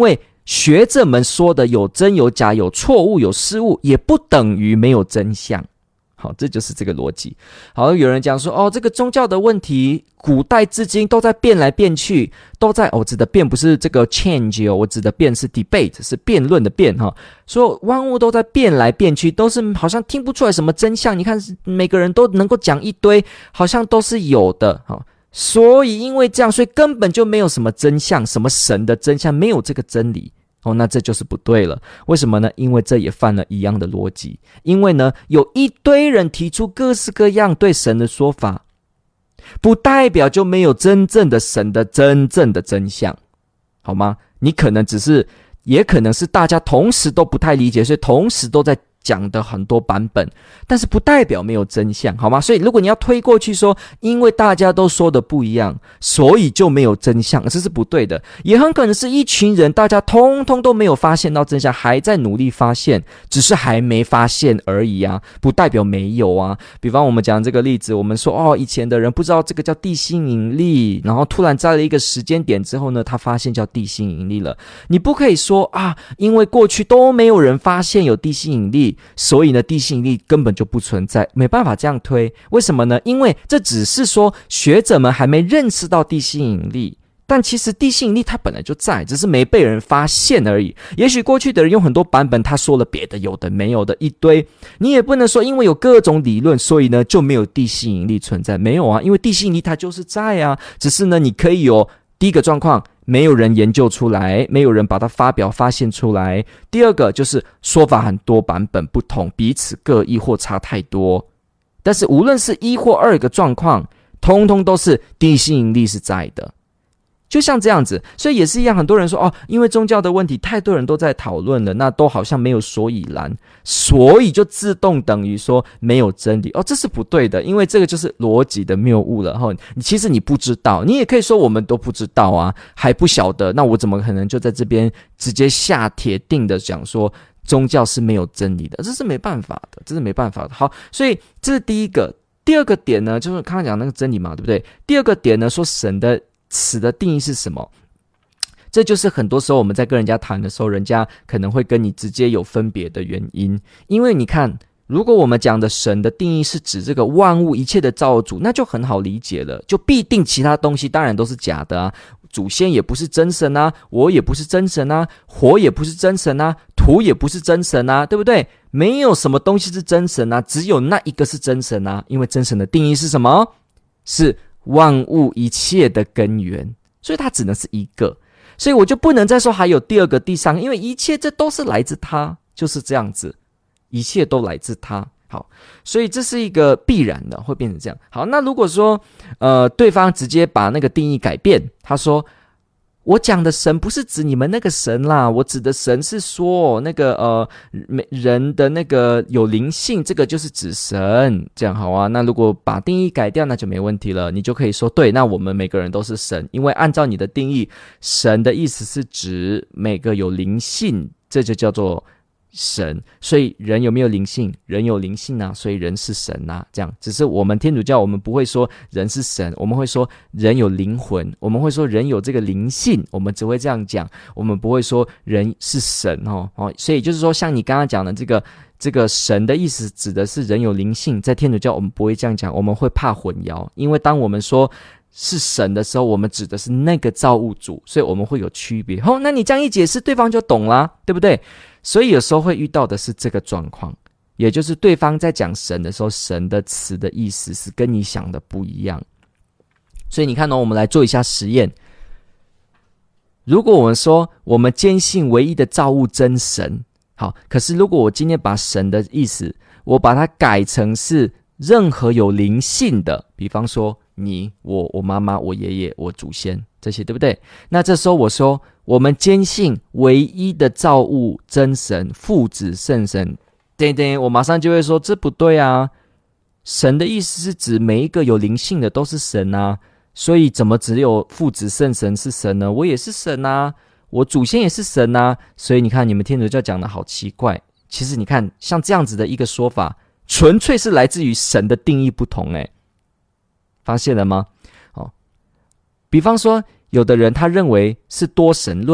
学者们说的有真有假，有错误有失误，也不等于没有真相。好，这就是这个逻辑。好，有人讲说，这个宗教的问题，古代至今都在变来变去，都在指的变不是这个 change 我指的变是 debate， 是辩论的辩哈。说万物都在变来变去，都是好像听不出来什么真相。你看每个人都能够讲一堆，好像都是有的哈。所以因为这样，所以根本就没有什么真相，什么神的真相，没有这个真理。那这就是不对了。为什么呢？因为这也犯了一样的逻辑。因为呢，有一堆人提出各式各样对神的说法，不代表就没有真正的神的真正的真相，好吗？你可能也可能是大家同时都不太理解，所以同时都在讲的很多版本，但是不代表没有真相，好吗？所以如果你要推过去说，因为大家都说的不一样，所以就没有真相，这是不对的。也很可能是一群人，大家通通都没有发现到真相，还在努力发现，只是还没发现而已啊，不代表没有啊。比方我们讲这个例子，我们说以前的人不知道这个叫地心引力，然后突然在了一个时间点之后呢，他发现叫地心引力了。你不可以说因为过去都没有人发现有地心引力，所以呢，地心引力根本就不存在，没办法这样推。为什么呢？因为这只是说学者们还没认识到地心引力，但其实地心引力它本来就在，只是没被人发现而已。也许过去的人用很多版本，他说了别的有的没有的一堆，你也不能说因为有各种理论，所以呢就没有地心引力存在。没有啊，因为地心引力它就是在啊，只是呢你可以有第一个状况，没有人研究出来，没有人把它发现出来。第二个就是说法很多，版本不同，彼此各异或差太多。但是无论是一或二个状况，通通都是地心引力是在的。就像这样子，所以也是一样，很多人说因为宗教的问题太多人都在讨论了，那都好像没有所以然，所以就自动等于说没有真理。这是不对的，因为这个就是逻辑的谬误了。其实你不知道，你也可以说我们都不知道啊，还不晓得，那我怎么可能就在这边直接下铁定的讲说宗教是没有真理的？这是没办法的，这是没办法的。好，所以这是第一个。第二个点呢，就是刚刚讲那个真理嘛，对不对？第二个点呢，说神的词的定义是什么？这就是很多时候我们在跟人家谈的时候，人家可能会跟你直接有分别的原因。因为你看，如果我们讲的神的定义是指这个万物一切的造物主，那就很好理解了，就必定其他东西当然都是假的啊。祖先也不是真神啊，我也不是真神啊，火也不是真神啊，土也不是真神啊，对不对？没有什么东西是真神啊，只有那一个是真神啊。因为真神的定义是什么？是万物一切的根源，所以它只能是一个。所以我就不能再说还有第二个第三个，因为一切这都是来自他，就是这样子，一切都来自他。好，所以这是一个必然的，会变成这样。好，那如果说对方直接把那个定义改变，他说我讲的神不是指你们那个神啦，我指的神是说那个人的那个有灵性，这个就是指神，这样好啊。那如果把定义改掉，那就没问题了，你就可以说对，那我们每个人都是神，因为按照你的定义，神的意思是指每个有灵性，这就叫做神。所以人有没有灵性？人有灵性啊，所以人是神啊，这样。只是我们天主教我们不会说人是神，我们会说人有灵魂，我们会说人有这个灵性，我们只会这样讲，我们不会说人是神所以就是说像你刚刚讲的这个神的意思指的是人有灵性，在天主教我们不会这样讲，我们会怕混淆，因为当我们说是神的时候，我们指的是那个造物主，所以我们会有区别。那你这样一解释，对方就懂啦，对不对？所以有时候会遇到的是这个状况，也就是对方在讲神的时候，神的词的意思是跟你想的不一样。所以你看我们来做一下实验。如果我们说我们坚信唯一的造物真神，好，可是如果我今天把神的意思我把它改成是任何有灵性的，比方说你、我妈妈、我爷爷、我祖先这些，对不对？那这时候我说我们坚信唯一的造物真神父子圣神，我马上就会说这不对啊，神的意思是指每一个有灵性的都是神啊，所以怎么只有父子圣神是神呢？我也是神啊，我祖先也是神啊，所以你看你们天主教讲的好奇怪。其实你看像这样子的一个说法，纯粹是来自于神的定义不同，发现了吗？比方说有的人他认为是多神论，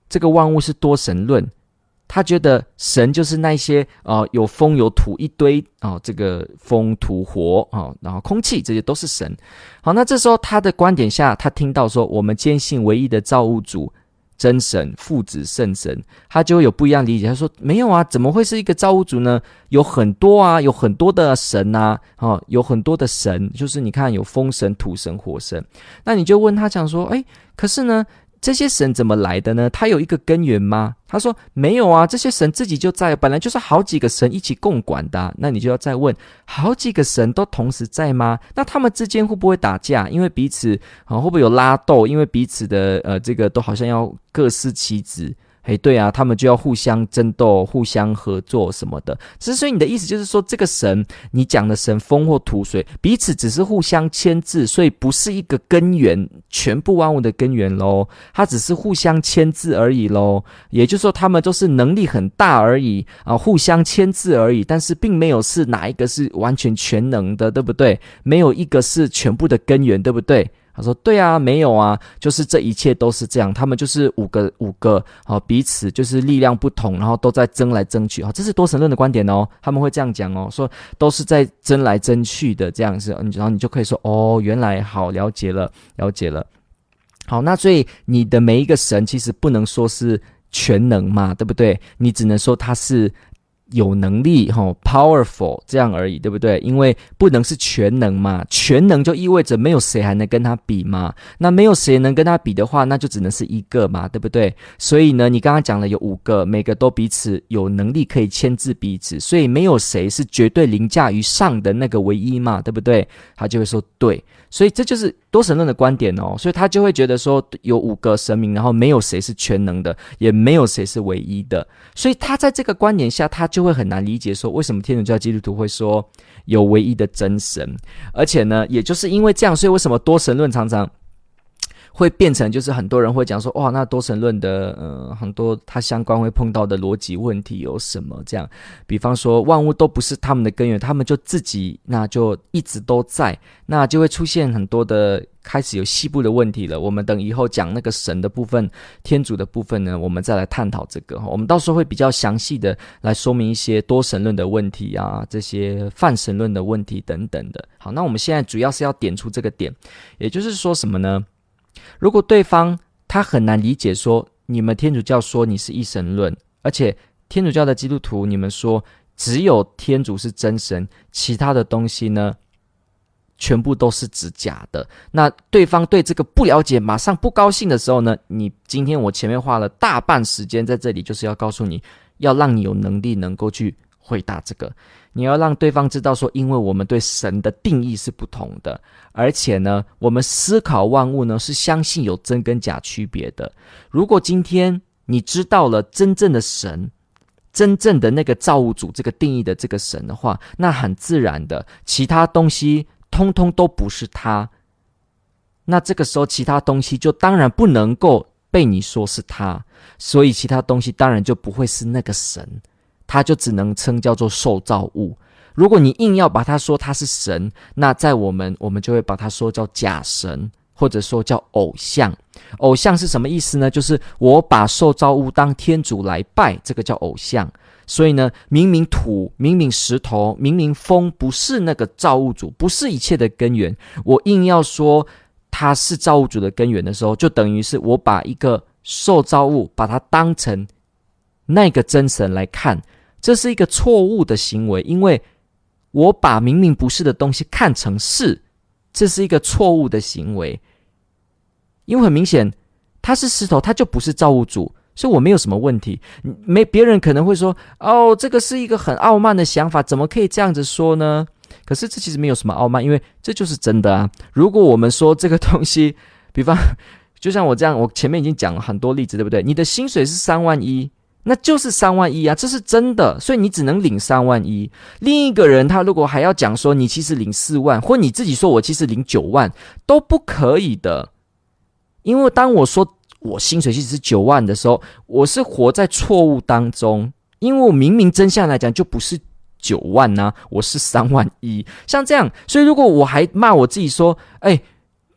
这个万物是多神论，他觉得神就是那些有风有土一堆这个风土火然后空气，这些都是神。好，那这时候他的观点下，他听到说我们坚信唯一的造物主真神父子圣神，他就会有不一样理解。他说没有啊，怎么会是一个造物主呢？有很多啊，有很多的神啊，有很多的神，就是你看有风神、土神、火神。那你就问他讲说，可是呢，这些神怎么来的呢？他有一个根源吗？他说没有啊，这些神自己就在，本来就是好几个神一起共管的那你就要再问，好几个神都同时在吗？那他们之间会不会打架？因为彼此会不会有拉斗？因为彼此的这个都好像要各司其职。对啊，他们就要互相争斗、互相合作什么的。所以你的意思就是说，这个神，你讲的神风或土水，彼此只是互相牵制，所以不是一个根源，全部万物的根源咯。它只是互相牵制而已咯。也就是说，他们都是能力很大而已互相牵制而已，但是并没有是哪一个是完全全能的，对不对？没有一个是全部的根源，对不对？他说对啊，没有啊，就是这一切都是这样，他们就是五个彼此就是力量不同，然后都在争来争去这是多神论的观点他们会这样讲说都是在争来争去的这样子，然后你就可以说原来好，了解了。好，那所以你的每一个神其实不能说是全能嘛，对不对？你只能说他是有能力powerful 这样而已，对不对？因为不能是全能嘛，全能就意味着没有谁还能跟他比嘛，那没有谁能跟他比的话，那就只能是一个嘛，对不对？所以呢，你刚刚讲了有5个，每个都彼此有能力可以牵制彼此，所以没有谁是绝对凌驾于上的那个唯一嘛，对不对？他就会说对，所以这就是多神论的观点所以他就会觉得说有5个神明，然后没有谁是全能的，也没有谁是唯一的，所以他在这个观点下，他就会很难理解说为什么天主教基督徒会说有唯一的真神。而且呢，也就是因为这样，所以为什么多神论常常会变成就是很多人会讲说哇，那多神论的很多它相关会碰到的逻辑问题有什么这样，比方说万物都不是他们的根源，他们就自己那就一直都在，那就会出现很多的开始有细部的问题了。我们等以后讲那个神的部分，天主的部分呢，我们再来探讨这个，我们到时候会比较详细的来说明一些多神论的问题这些泛神论的问题等等的。好，那我们现在主要是要点出这个点，也就是说什么呢？如果对方他很难理解说你们天主教说你是一神论，而且天主教的基督徒你们说只有天主是真神，其他的东西呢全部都是指假的，那对方对这个不了解，马上不高兴的时候呢，你今天我前面花了大半时间在这里，就是要告诉你，要让你有能力能够去回答这个，你要让对方知道说，因为我们对神的定义是不同的，而且呢，我们思考万物呢是相信有真跟假区别的。如果今天你知道了真正的神，真正的那个造物主这个定义的这个神的话，那很自然的，其他东西通通都不是他，那这个时候其他东西就当然不能够被你说是他，所以其他东西当然就不会是那个神，它就只能称叫做受造物。如果你硬要把它说它是神，那在我们就会把它说叫假神，或者说叫偶像。偶像是什么意思呢？就是我把受造物当天主来拜，这个叫偶像。所以呢，明明土，明明石头，明明风不是那个造物主，不是一切的根源，我硬要说它是造物主的根源的时候，就等于是我把一个受造物把它当成那个真神来看，这是一个错误的行为，因为我把明明不是的东西看成是，这是一个错误的行为。因为很明显它是石头，它就不是造物主，所以我没有什么问题。别人可能会说这个是一个很傲慢的想法，怎么可以这样子说呢？可是这其实没有什么傲慢，因为这就是真的啊。如果我们说这个东西，比方就像我这样，我前面已经讲了很多例子，对不对？你的薪水是3万1，那就是3万1啊，这是真的，所以你只能领3万1。另一个人他如果还要讲说你其实领4万，或你自己说我其实领9万，都不可以的。因为当我说我薪水其实是9万的时候，我是活在错误当中，因为我明明真相来讲就不是9万啊，我是3万1，像这样。所以如果我还骂我自己说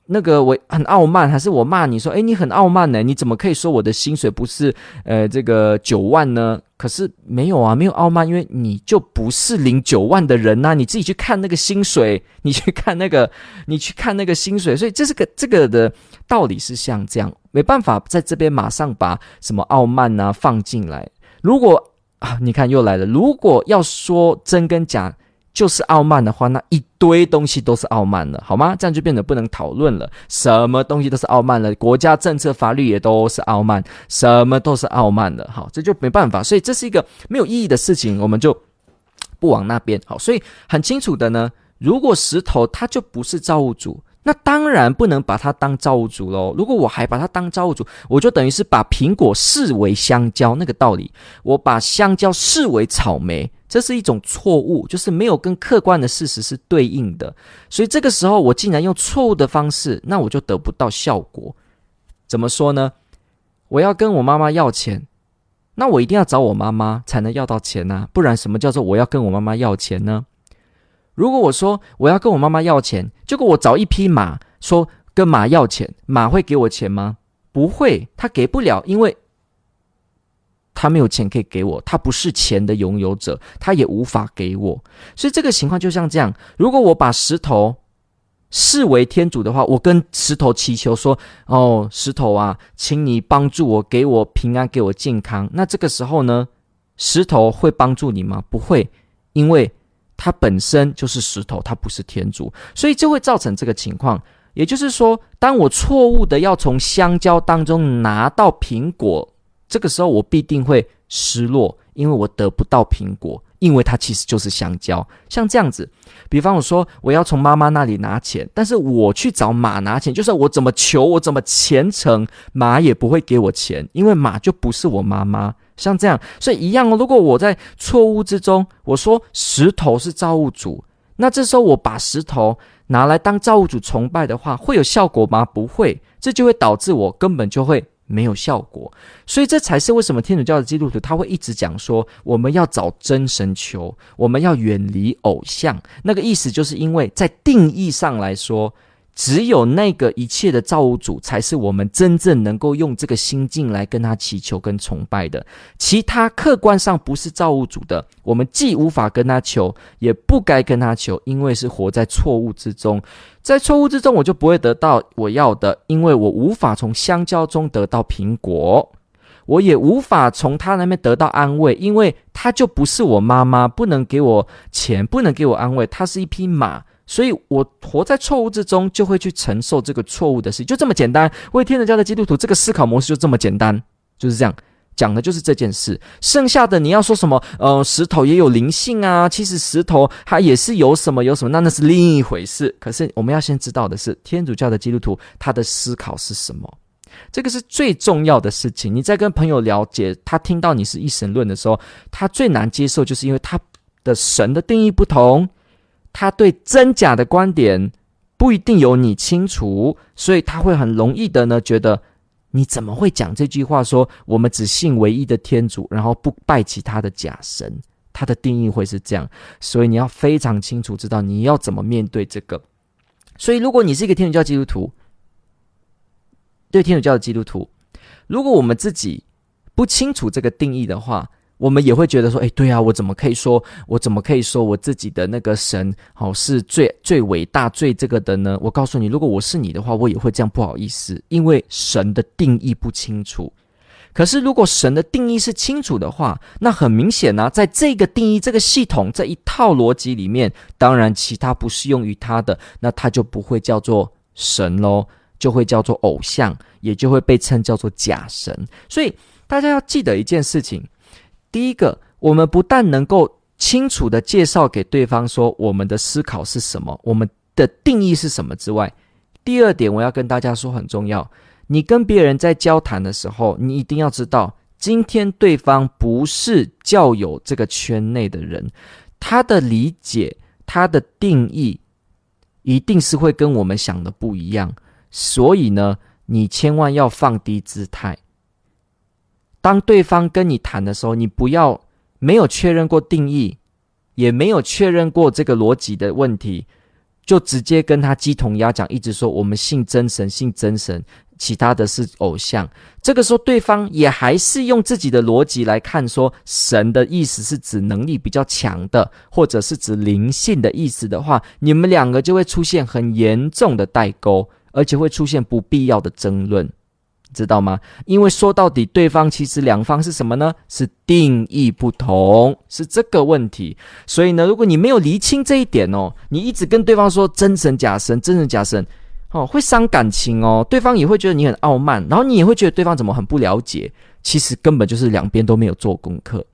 那个我很傲慢，还是我骂你说，你很傲慢呢？你怎么可以说我的薪水不是这个9万呢？可是没有啊，没有傲慢，因为你就不是领9万的人啊，你自己去看那个薪水，你去看那个薪水，所以这个的道理是像这样，没办法在这边马上把什么傲慢啊放进来。如果你看又来了，如果要说真跟假就是傲慢的话，那一堆东西都是傲慢了，好吗？这样就变得不能讨论了，什么东西都是傲慢了，国家政策法律也都是傲慢，什么都是傲慢了，好，这就没办法，所以这是一个没有意义的事情，我们就不往那边。好，所以很清楚的呢，如果石头它就不是造物主，那当然不能把它当造物主咯。如果我还把它当造物主，我就等于是把苹果视为香蕉，那个道理，我把香蕉视为草莓，这是一种错误，就是没有跟客观的事实是对应的。所以这个时候我竟然用错误的方式，那我就得不到效果。怎么说呢？我要跟我妈妈要钱，那我一定要找我妈妈才能要到钱啊，不然什么叫做我要跟我妈妈要钱呢？如果我说我要跟我妈妈要钱，结果我找一匹马，说跟马要钱，马会给我钱吗？不会，他给不了，因为他没有钱可以给我，他不是钱的拥有者，他也无法给我。所以这个情况就像这样，如果我把石头视为天主的话，我跟石头祈求说，石头啊，请你帮助我，给我平安，给我健康。那这个时候呢，石头会帮助你吗？不会，因为它本身就是石头，它不是天主，所以就会造成这个情况。也就是说，当我错误的要从香蕉当中拿到苹果，这个时候我必定会失落，因为我得不到苹果，因为它其实就是香蕉。像这样子，比方我说我要从妈妈那里拿钱，但是我去找马拿钱，就算我怎么求，我怎么虔诚，马也不会给我钱，因为马就不是我妈妈。像这样，所以一样如果我在错误之中，我说石头是造物主，那这时候我把石头拿来当造物主崇拜的话，会有效果吗？不会，这就会导致我根本就会没有效果。所以这才是为什么天主教的基督徒他会一直讲说，我们要找真神求，我们要远离偶像。那个意思就是因为在定义上来说，只有那个一切的造物主才是我们真正能够用这个心境来跟他祈求跟崇拜的，其他客观上不是造物主的，我们既无法跟他求，也不该跟他求，因为是活在错误之中。在错误之中我就不会得到我要的，因为我无法从香蕉中得到苹果，我也无法从他那边得到安慰，因为他就不是我妈妈，不能给我钱，不能给我安慰，他是一匹马。所以我活在错误之中，就会去承受这个错误的事，就这么简单。为天主教的基督徒，这个思考模式就这么简单，就是这样讲的，就是这件事。剩下的你要说什么石头也有灵性啊，其实石头它也是有什么，那是另一回事。可是我们要先知道的是，天主教的基督徒他的思考是什么，这个是最重要的事情。你在跟朋友了解，他听到你是一神论的时候，他最难接受，就是因为他的神的定义不同，他对真假的观点不一定有你清楚，所以他会很容易的呢觉得你怎么会讲这句话说我们只信唯一的天主，然后不拜其他的假神，他的定义会是这样。所以你要非常清楚知道你要怎么面对这个。所以如果你是一个天主教基督徒，对天主教的基督徒，如果我们自己不清楚这个定义的话，我们也会觉得说，对啊，我怎么可以说我自己的那个神是最伟大最这个的呢？我告诉你，如果我是你的话，我也会这样，不好意思，因为神的定义不清楚。可是如果神的定义是清楚的话，那很明显啊，在这个定义这个系统这一套逻辑里面，当然其他不适用于他的，那他就不会叫做神咯，就会叫做偶像，也就会被称叫做假神。所以大家要记得一件事情，第一个，我们不但能够清楚的介绍给对方说我们的思考是什么，我们的定义是什么之外，第二点我要跟大家说很重要，你跟别人在交谈的时候，你一定要知道，今天对方不是教友这个圈内的人，他的理解，他的定义一定是会跟我们想的不一样。所以呢，你千万要放低姿态。当对方跟你谈的时候，你不要没有确认过定义，也没有确认过这个逻辑的问题， 就直接跟他鸡同鸭讲，一直说我们信真神，信真神，其他的是偶像。这个时候对方也还是用自己的逻辑来看说，神的意思是指能力比较强的，或者是指灵性的意思的话，你们两个就会出现很严重的代沟，而且会出现不必要的争论，知道吗？因为说到底对方其实两方是什么呢？是定义不同，是这个问题。所以呢，如果你没有厘清这一点哦，你一直跟对方说真神假神，真神假神会伤感情哦，对方也会觉得你很傲慢，然后你也会觉得对方怎么很不了解，其实根本就是两边都没有做功课，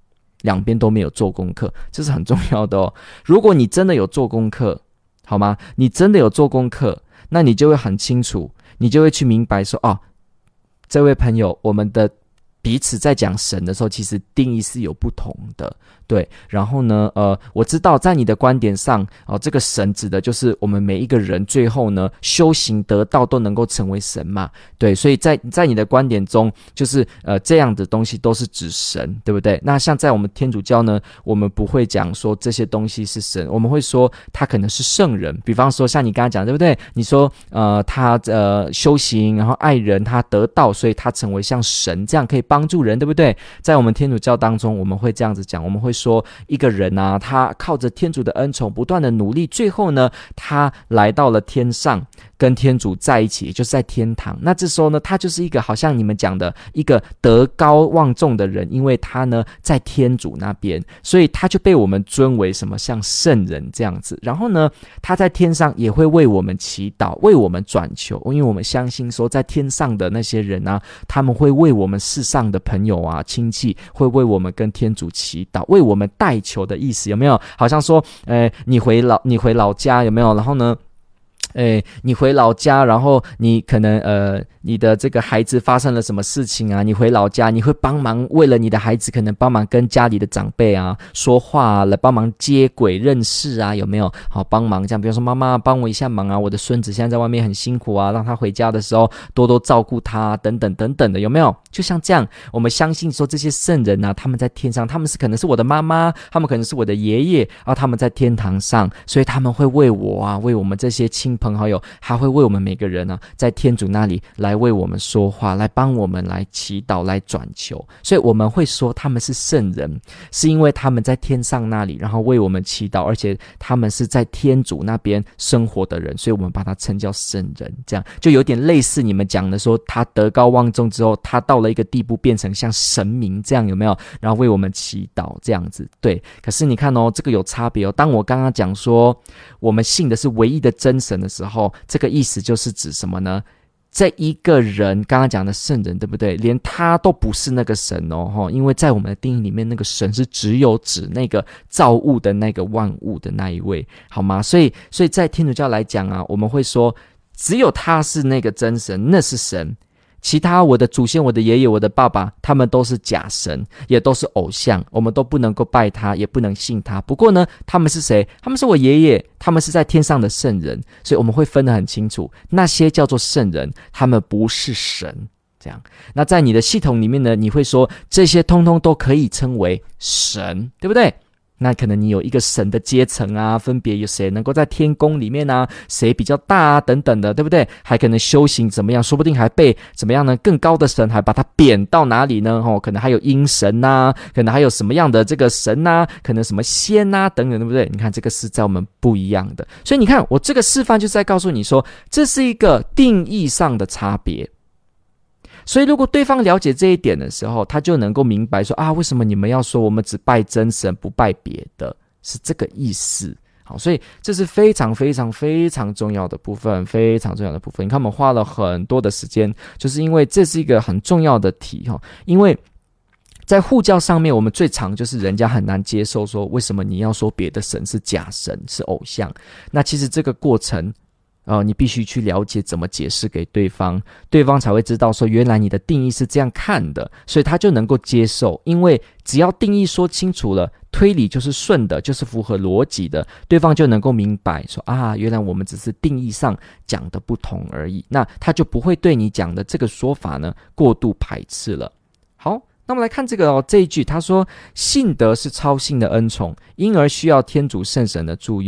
这是很重要的哦。如果你真的有做功课，好吗？你真的有做功课，那你就会很清楚，你就会去明白说，这位朋友，我们的彼此在讲神的时候，其实定义是有不同的，对。然后呢，我知道在你的观点上，这个神指的就是我们每一个人最后呢修行得道都能够成为神嘛，对。所以在你的观点中，就是这样的东西都是指神，对不对？那像在我们天主教呢，我们不会讲说这些东西是神，我们会说他可能是圣人。比方说像你刚才讲，对不对？你说他修行，然后爱人，他得道，所以他成为像神这样可以帮助人，对不对？在我们天主教当中，我们会这样子讲，我们会说一个人啊，他靠着天主的恩宠不断的努力，最后呢他来到了天上，跟天主在一起，也就是在天堂。那这时候呢，他就是一个好像你们讲的一个德高望重的人，因为他呢在天主那边，所以他就被我们尊为什么像圣人这样子。然后呢，他在天上也会为我们祈祷，为我们转求，因为我们相信说在天上的那些人啊，他们会为我们世上的朋友啊亲戚，会为我们跟天主祈祷，为我们代求的意思，有没有？好像说你回老家，有没有？然后呢你回老家，然后你可能你的这个孩子发生了什么事情啊，你回老家，你会帮忙为了你的孩子可能帮忙跟家里的长辈啊说话啊，来帮忙接轨认识啊，有没有？好，帮忙这样，比如说妈妈帮我一下忙啊，我的孙子现在在外面很辛苦啊，让他回家的时候多多照顾他啊，等等等等的，有没有？就像这样，我们相信说这些圣人啊，他们在天上，他们可能是我的妈妈，他们可能是我的爷爷，然后他们在天堂上，所以他们会为我啊，为我们这些亲朋好友，还会为我们每个人啊，在天主那里来为我们说话，来帮我们来祈祷，来转求。所以我们会说他们是圣人，是因为他们在天上那里，然后为我们祈祷，而且他们是在天主那边生活的人，所以我们把他称叫圣人。这样就有点类似你们讲的说，他德高望重之后，他到了一个地步变成像神明这样，有没有？然后为我们祈祷这样子，对。可是你看哦，这个有差别哦。当我刚刚讲说我们信的是唯一的真神的时候，这个意思就是指什么呢？这一个人刚刚讲的圣人，对不对？连他都不是那个神哦，因为在我们的定义里面，那个神是只有指那个造物的那个万物的那一位，好吗？所以在天主教来讲啊，我们会说只有他是那个真神，那是神。其他我的祖先，我的爷爷，我的爸爸，他们都是假神，也都是偶像，我们都不能够拜他，也不能信他。不过呢，他们是谁？他们是我爷爷，他们是在天上的圣人，所以我们会分得很清楚，那些叫做圣人，他们不是神。这样，那在你的系统里面呢，你会说这些通通都可以称为神，对不对？那可能你有一个神的阶层啊，分别有谁能够在天宫里面啊，谁比较大啊，等等的，对不对？还可能修行怎么样，说不定还被怎么样呢？更高的神还把它贬到哪里呢？可能还有阴神啊，可能还有什么样的这个神啊，可能什么仙啊等等，对不对？你看这个是在我们不一样的，所以你看我这个示范就是在告诉你说，这是一个定义上的差别。所以如果对方了解这一点的时候，他就能够明白说啊，为什么你们要说我们只拜真神不拜别的，是这个意思。好，所以这是非常非常非常重要的部分，非常重要的部分。你看我们花了很多的时间，就是因为这是一个很重要的题。因为在护教上面，我们最常就是人家很难接受说，为什么你要说别的神是假神是偶像。那其实这个过程你必须去了解怎么解释给对方，对方才会知道说原来你的定义是这样看的，所以他就能够接受。因为只要定义说清楚了，推理就是顺的，就是符合逻辑的，对方就能够明白说啊，原来我们只是定义上讲的不同而已，那他就不会对你讲的这个说法呢过度排斥了。好，那我们来看这一句，他说信德是超性的恩宠，因而需要天主圣神的助佑。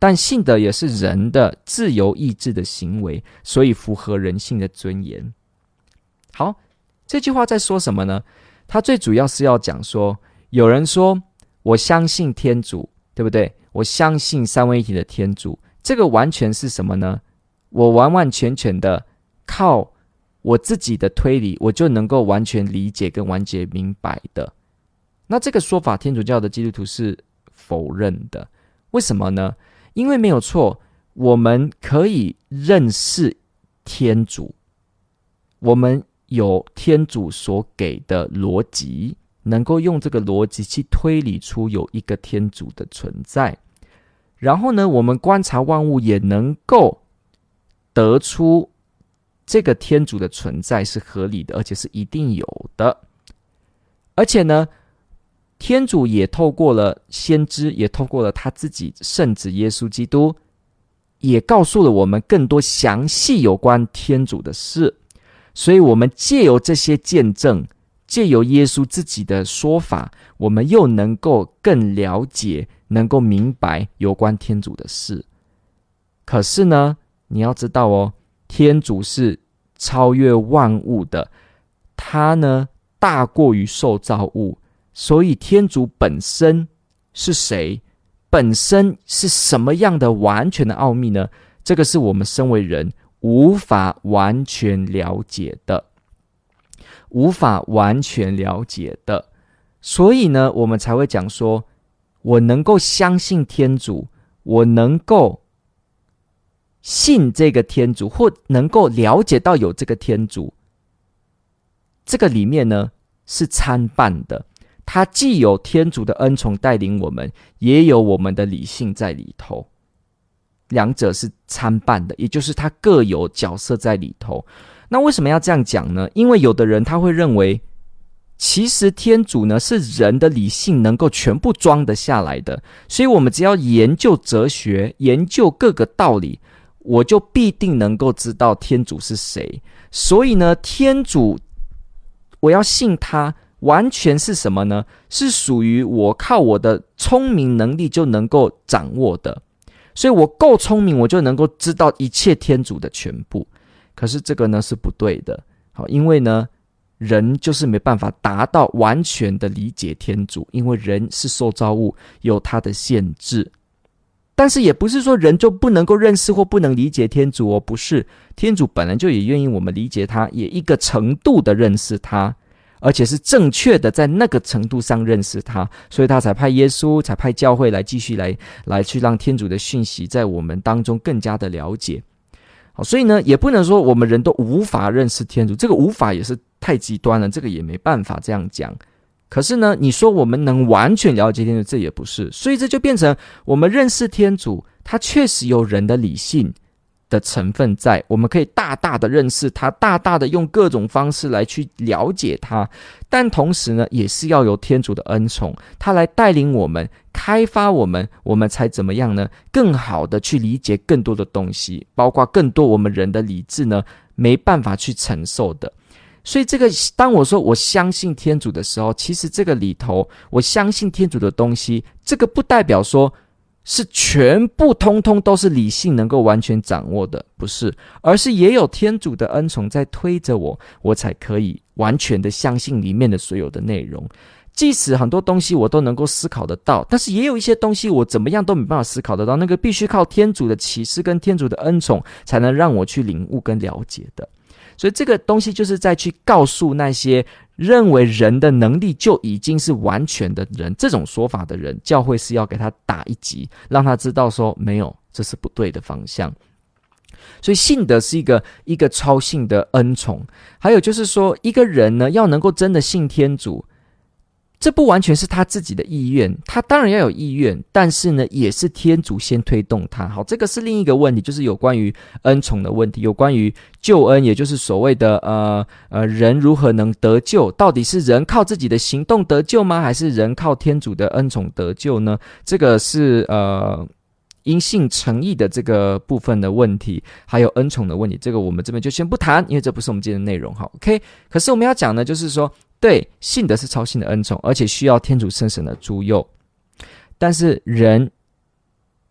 但信德也是人的自由意志的行为，所以符合人性的尊严。好，这句话在说什么呢？他最主要是要讲说，有人说我相信天主，对不对？我相信三位一体的天主，这个完全是什么呢？我完完全全的靠我自己的推理，我就能够完全理解跟完全明白的。那这个说法，天主教的基督徒是否认的。为什么呢？因为没有错，我们可以认识天主，我们有天主所给的逻辑，能够用这个逻辑去推理出有一个天主的存在。然后呢，我们观察万物也能够得出这个天主的存在是合理的，而且是一定有的。而且呢，天主也透过了先知，也透过了他自己圣子耶稣基督，也告诉了我们更多详细有关天主的事。所以我们借由这些见证，借由耶稣自己的说法，我们又能够更了解，能够明白有关天主的事。可是呢，你要知道哦，天主是超越万物的，他呢大过于受造物，所以天主本身是谁？本身是什么样的完全的奥秘呢？这个是我们身为人无法完全了解的，无法完全了解的。所以呢，我们才会讲说，我能够相信天主，我能够信这个天主，或能够了解到有这个天主，这个里面呢是参半的。它既有天主的恩宠带领我们，也有我们的理性在里头，两者是参半的，也就是它各有角色在里头。那为什么要这样讲呢？因为有的人他会认为，其实天主呢是人的理性能够全部装得下来的，所以我们只要研究哲学，研究各个道理，我就必定能够知道天主是谁。所以呢，天主我要信他，完全是什么呢？是属于我靠我的聪明能力就能够掌握的。所以我够聪明，我就能够知道一切天主的全部。可是这个呢是不对的，好，因为呢人就是没办法达到完全的理解天主，因为人是受造物，有他的限制。但是也不是说人就不能够认识或不能理解天主哦，不是，天主本来就也愿意我们理解他，也一个程度的认识他，而且是正确的在那个程度上认识他，所以他才派耶稣，才派教会来继续来去让天主的讯息在我们当中更加的了解。好，所以呢也不能说我们人都无法认识天主，这个无法也是太极端了，这个也没办法这样讲。可是呢，你说我们能完全了解天主，这也不是。所以这就变成我们认识天主，他确实有人的理性的成分在，我们可以大大的认识他，大大的用各种方式来去了解他，但同时呢也是要有天主的恩宠，他来带领我们，开发我们，我们才怎么样呢？更好的去理解更多的东西，包括更多我们人的理智呢没办法去承受的。所以这个当我说我相信天主的时候，其实这个里头我相信天主的东西，这个不代表说是全部通通都是理性能够完全掌握的，不是，而是也有天主的恩宠在推着我，我才可以完全的相信里面的所有的内容。即使很多东西我都能够思考得到，但是也有一些东西我怎么样都没办法思考得到，那个必须靠天主的启示跟天主的恩宠才能让我去领悟跟了解的。所以这个东西就是在去告诉那些认为人的能力就已经是完全的人，这种说法的人，教会是要给他打一击，让他知道说没有，这是不对的方向。所以信德是一个超性的恩宠。还有就是说，一个人呢要能够真的信天主，这不完全是他自己的意愿，他当然要有意愿，但是呢也是天主先推动他。好，这个是另一个问题，就是有关于恩宠的问题，有关于救恩，也就是所谓的人如何能得救，到底是人靠自己的行动得救吗？还是人靠天主的恩宠得救呢？这个是因信诚意的这个部分的问题，还有恩宠的问题，这个我们这边就先不谈，因为这不是我们今天的内容。好 ，OK。可是我们要讲呢，就是说，对，信德是超性的恩宠，而且需要天主圣神的助佑。但是人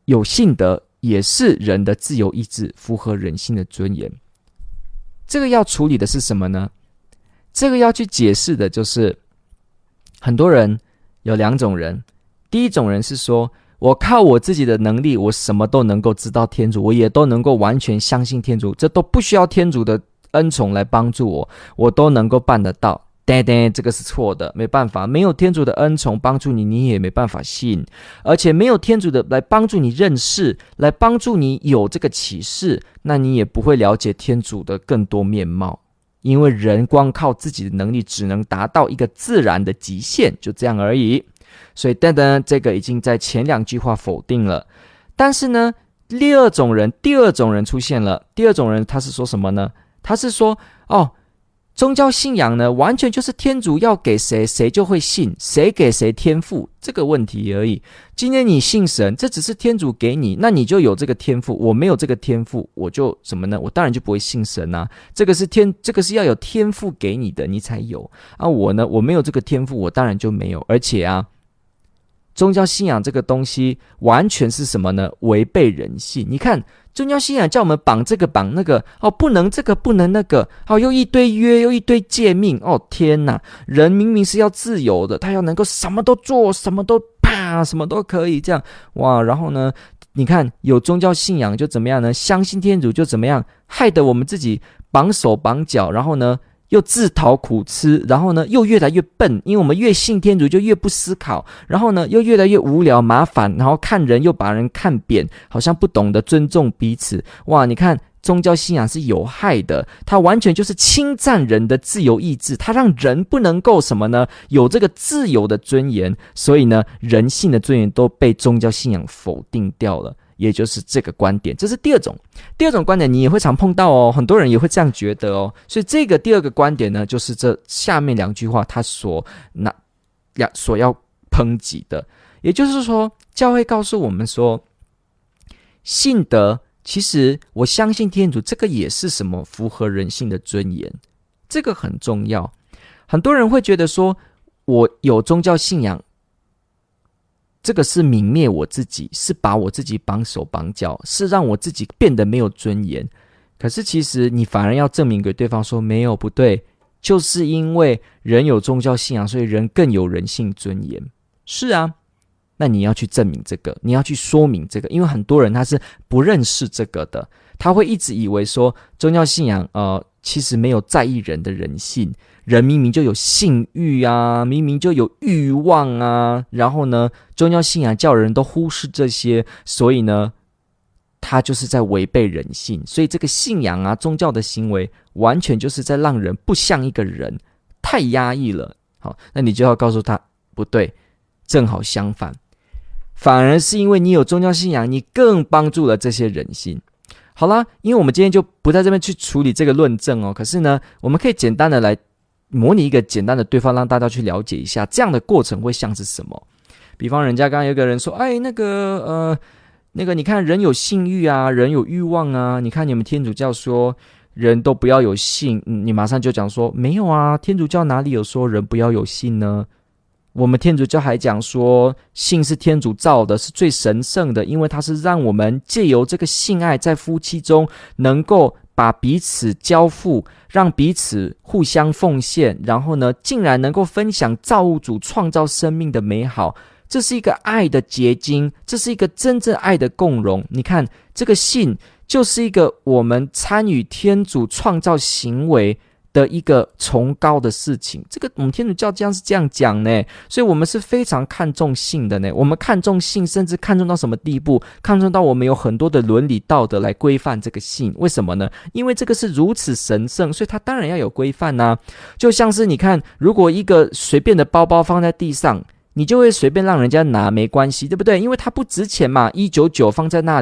有信德也是人的自由意志，符合人性的尊严。这个要处理的是什么呢？这个要去解释的就是很多人有两种人，第一种人是说我靠我自己的能力，我什么都能够知道天主，我也都能够完全相信天主，这都不需要天主的恩宠来帮助我，我都能够办得到。这个是错的，没办法，没有天主的恩宠帮助你，你也没办法信，而且没有天主的来帮助你认识，来帮助你有这个启示，那你也不会了解天主的更多面貌，因为人光靠自己的能力只能达到一个自然的极限，就这样而已。所以这个已经在前两句话否定了。但是呢，第二种人出现了。第二种人他是说什么呢？他是说宗教信仰呢，完全就是天主要给谁，谁就会信，谁给谁天赋这个问题而已。今天你信神，这只是天主给你，那你就有这个天赋。我没有这个天赋，我就什么呢？我当然就不会信神啊。这个是要有天赋给你的，你才有啊。我呢，我没有这个天赋，我当然就没有。而且啊，宗教信仰这个东西完全是什么呢？违背人性。你看宗教信仰叫我们绑这个绑那个，不能这个不能那个，又一堆约又一堆诫命，天哪，人明明是要自由的，他要能够什么都做，什么都什么都可以这样，哇，然后呢你看有宗教信仰就怎么样呢？相信天主就怎么样，害得我们自己绑手绑脚，然后呢又自讨苦吃，然后呢又越来越笨，因为我们越信天主就越不思考，然后呢又越来越无聊麻烦，然后看人又把人看扁，好像不懂得尊重彼此。哇，你看宗教信仰是有害的，它完全就是侵占人的自由意志，它让人不能够什么呢？有这个自由的尊严，所以呢人性的尊严都被宗教信仰否定掉了。也就是这个观点，这是第二种观点，你也会常碰到哦，很多人也会这样觉得哦。所以这个第二个观点呢，就是这下面两句话他所要抨击的。也就是说，教会告诉我们说，信德其实我相信天主，这个也是什么符合人性的尊严，这个很重要。很多人会觉得说，我有宗教信仰，这个是泯灭我自己，是把我自己绑手绑脚，是让我自己变得没有尊严。可是其实你反而要证明给对方说，没有，不对，就是因为人有宗教信仰，所以人更有人性尊严。是啊，那你要去证明这个，你要去说明这个，因为很多人他是不认识这个的，他会一直以为说宗教信仰其实没有在意人的人性，人明明就有性欲啊，明明就有欲望啊，然后呢宗教信仰叫人都忽视这些，所以呢他就是在违背人性。所以这个信仰啊，宗教的行为完全就是在让人不像一个人，太压抑了。好，那你就要告诉他不对，正好相反，反而是因为你有宗教信仰，你更帮助了这些人性。好啦，因为我们今天就不在这边去处理这个论证哦，可是呢我们可以简单的来模拟一个简单的对话，让大家去了解一下这样的过程会像是什么。比方人家刚刚有一个人说，那个你看人有性欲啊，人有欲望啊，你看你们天主教说人都不要有性，你马上就讲说没有啊，天主教哪里有说人不要有性呢？我们天主教还讲说性是天主造的，是最神圣的，因为它是让我们借由这个性爱在夫妻中能够把彼此交付，让彼此互相奉献，然后呢竟然能够分享造物主创造生命的美好，这是一个爱的结晶，这是一个真正爱的共融。你看这个性就是一个我们参与天主创造行为的一个崇高的事情，这个我们天主教这样讲呢，所以我们是非常看重性的呢。我们看重性，甚至看重到什么地步？看重到我们有很多的伦理道德来规范这个性。为什么呢？因为这个是如此神圣，所以它当然要有规范啊。就像是你看，如果一个随便的包包放在地上，你就会随便让人家拿，没关系，对不对？因为它不值钱嘛，199放在那里，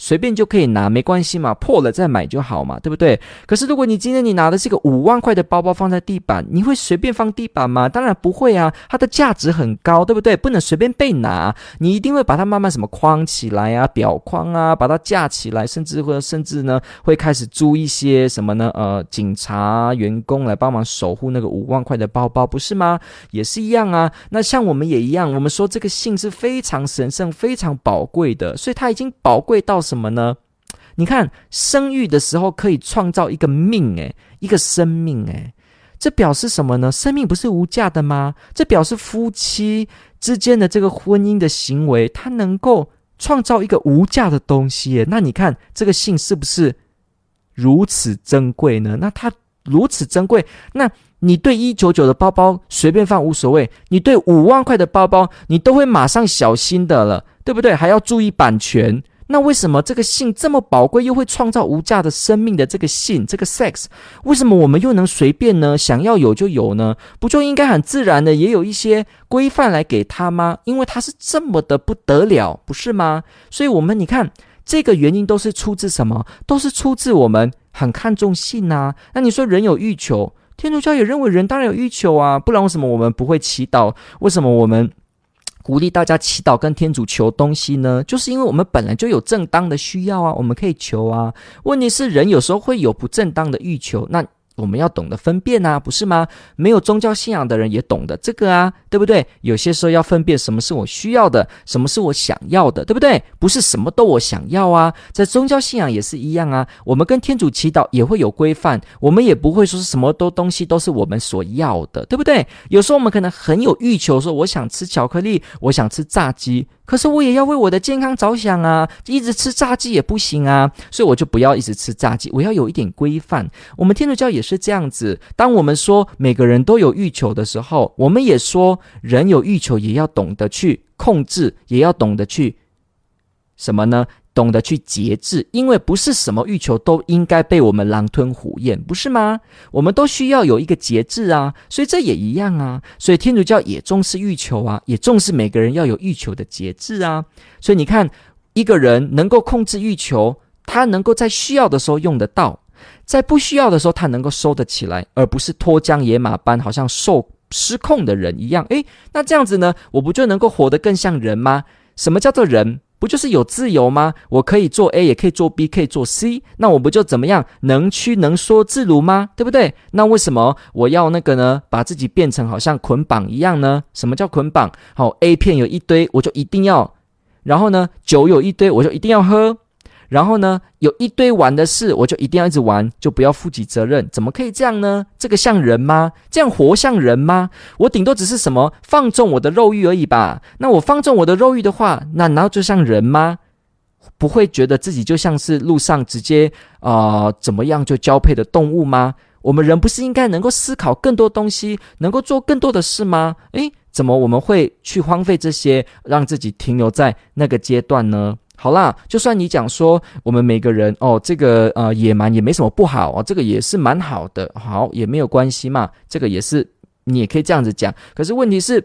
随便就可以拿，没关系嘛，破了再买就好嘛，对不对？可是如果你今天你拿的是一个5万块的包包放在地板，你会随便放地板吗？当然不会啊，它的价值很高，对不对？不能随便被拿，你一定会把它慢慢什么框起来啊，裱框啊，把它架起来，甚至呢会开始租一些什么呢？警察员工来帮忙守护那个5万块的包包，不是吗？也是一样啊。那像我们也一样，我们说这个性是非常神圣、非常宝贵的，所以它已经宝贵到什么呢？你看，生育的时候可以创造一个命，一个生命，这表示什么呢？生命不是无价的吗？这表示夫妻之间的这个婚姻的行为，它能够创造一个无价的东西。那你看，这个性是不是如此珍贵呢？那它如此珍贵，那你对199的包包随便放无所谓，你对5万块的包包你都会马上小心的了，对不对？还要注意版权。那为什么这个性这么宝贵，又会创造无价的生命的这个性，这个 sex， 为什么我们又能随便呢？想要有就有呢？不就应该很自然的也有一些规范来给他吗？因为他是这么的不得了，不是吗？所以我们你看，这个原因都是出自什么？都是出自我们很看重性啊。那你说人有欲求，天主教也认为人当然有欲求啊，不然为什么我们不会祈祷？为什么我们鼓励大家祈祷跟天主求东西呢？就是因为我们本来就有正当的需要啊，我们可以求啊。问题是人有时候会有不正当的欲求，那我们要懂得分辨啊，不是吗？没有宗教信仰的人也懂得这个啊，对不对？有些时候要分辨什么是我需要的，什么是我想要的，对不对？不是什么都我想要啊。在宗教信仰也是一样啊，我们跟天主祈祷也会有规范，我们也不会说是什么东西都是我们所要的，对不对？有时候我们可能很有欲求，说我想吃巧克力，我想吃炸鸡，可是我也要为我的健康着想啊，一直吃炸鸡也不行啊，所以我就不要一直吃炸鸡，我要有一点规范。我们天主教也是这样子，当我们说每个人都有欲求的时候，我们也说人有欲求也要懂得去控制，也要懂得去什么呢？懂得去节制，因为不是什么欲求都应该被我们狼吞虎咽，不是吗？我们都需要有一个节制啊，所以这也一样啊。所以天主教也重视欲求啊，也重视每个人要有欲求的节制啊。所以你看，一个人能够控制欲求，他能够在需要的时候用得到，在不需要的时候他能够收得起来，而不是脱缰野马般好像失控的人一样。那这样子呢，我不就能够活得更像人吗？什么叫做人？不就是有自由吗？我可以做 A 也可以做 B 可以做 C， 那我不就怎么样能屈能缩自如吗？对不对？那为什么我要那个呢，把自己变成好像捆绑一样呢？什么叫捆绑？A 片有一堆我就一定要，然后呢酒有一堆我就一定要喝，然后呢有一堆玩的事我就一定要一直玩，就不要负起责任。怎么可以这样呢？这个像人吗？这样活像人吗？我顶多只是什么放纵我的肉欲而已吧。那我放纵我的肉欲的话，那难道就像人吗？不会觉得自己就像是路上直接怎么样就交配的动物吗？我们人不是应该能够思考更多东西，能够做更多的事吗？怎么我们会去荒废这些，让自己停留在那个阶段呢？好啦，就算你讲说我们每个人这个野蛮也没什么不好这个也是蛮好的，好也没有关系嘛，这个也是你也可以这样子讲。可是问题是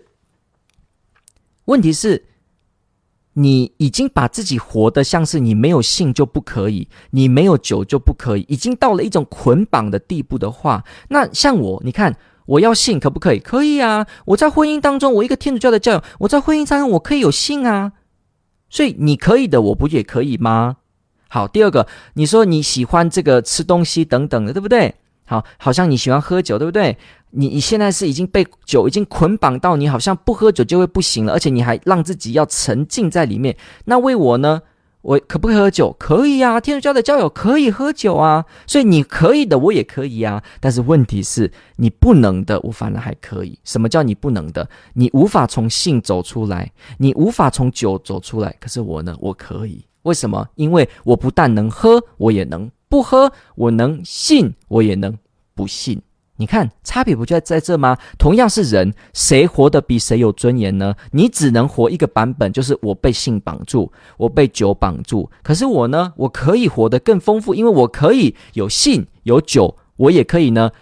你已经把自己活得像是你没有性就不可以，你没有酒就不可以，已经到了一种捆绑的地步的话，那像我，你看我要性可不可以？可以啊，我在婚姻当中，我一个天主教的教友，我在婚姻当中我可以有性啊，所以你可以的，我不也可以吗？好，第二个，你说你喜欢这个吃东西等等的，对不对？好像你喜欢喝酒，对不对？你现在是已经被酒已经捆绑到你好像不喝酒就会不行了，而且你还让自己要沉浸在里面。那为我呢，我可不可以喝酒？可以啊，天主教的教友可以喝酒啊，所以你可以的我也可以啊。但是问题是你不能的我反而还可以。什么叫你不能的？你无法从性走出来，你无法从酒走出来，可是我呢，我可以。为什么？因为我不但能喝，我也能不喝，我能信，我也能不信。你看差别不就在这吗？同样是人，谁活得比谁有尊严呢？你只能活一个版本，就是我被性绑住，我被酒绑住。可是我呢，我可以活得更丰富，因为我可以有性有酒，我也可以呢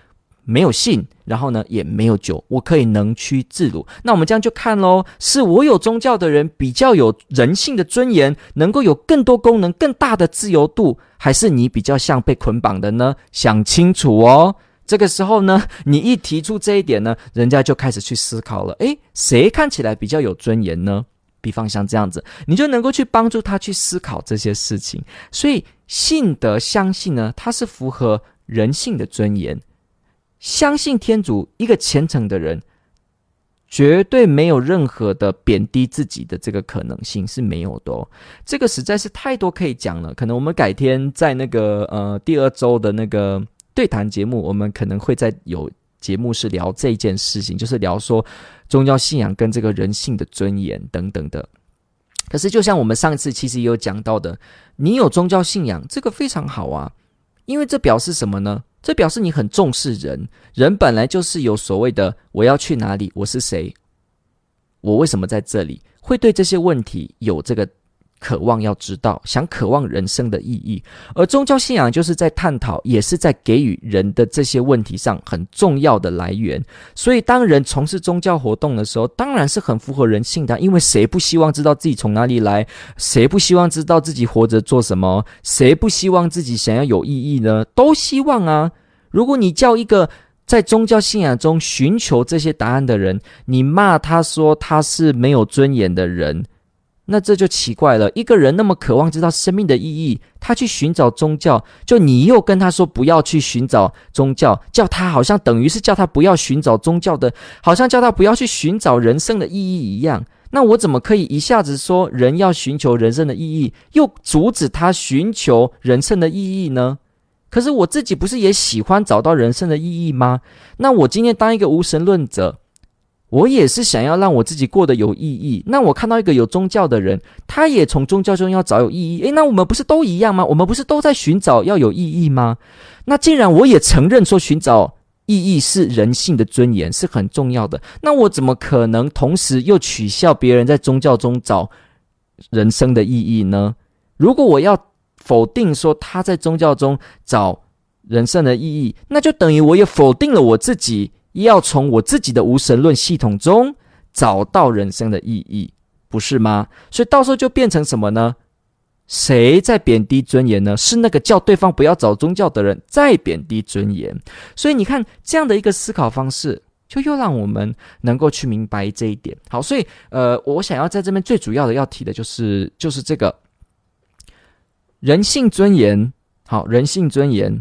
没有性，然后呢也没有酒，我可以能屈自如。那我们这样就看咯，是我有宗教的人比较有人性的尊严，能够有更多功能更大的自由度，还是你比较像被捆绑的呢？想清楚哦。这个时候呢，你一提出这一点呢，人家就开始去思考了，诶，谁看起来比较有尊严呢？比方像这样子，你就能够去帮助他去思考这些事情。所以信德相信呢，它是符合人性的尊严。相信天主，一个虔诚的人绝对没有任何的贬低自己的这个可能性，是没有的哦。这个实在是太多可以讲了，可能我们改天在那个第2周的那个对谈节目，我们可能会再有节目是聊这一件事情，就是聊说宗教信仰跟这个人性的尊严等等的。可是就像我们上一次其实也有讲到的，你有宗教信仰，这个非常好啊，因为这表示什么呢？这表示你很重视人，人本来就是有所谓的我要去哪里，我是谁，我为什么在这里，会对这些问题有这个渴望要知道，想渴望人生的意义。而宗教信仰就是在探讨，也是在给予人的这些问题上很重要的来源。所以当人从事宗教活动的时候，当然是很符合人性的，因为谁不希望知道自己从哪里来，谁不希望知道自己活着做什么，谁不希望自己想要有意义呢？都希望啊。如果你叫一个在宗教信仰中寻求这些答案的人，你骂他说他是没有尊严的人，那这就奇怪了。一个人那么渴望知道生命的意义，他去寻找宗教，就你又跟他说不要去寻找宗教，叫他好像等于是叫他不要寻找宗教的，好像叫他不要去寻找人生的意义一样。那我怎么可以一下子说人要寻求人生的意义，又阻止他寻求人生的意义呢？可是我自己不是也喜欢找到人生的意义吗？那我今天当一个无神论者，我也是想要让我自己过得有意义。那我看到一个有宗教的人，他也从宗教中要找有意义，那我们不是都一样吗？我们不是都在寻找要有意义吗？那既然我也承认说寻找意义是人性的尊严，是很重要的，那我怎么可能同时又取笑别人在宗教中找人生的意义呢？如果我要否定说他在宗教中找人生的意义，那就等于我也否定了我自己要从我自己的无神论系统中找到人生的意义，不是吗？所以到时候就变成什么呢？谁在贬低尊严呢？是那个叫对方不要找宗教的人在贬低尊严。所以你看这样的一个思考方式，就又让我们能够去明白这一点。好，所以我想要在这边最主要的要提的就是这个人性尊严。好，人性尊严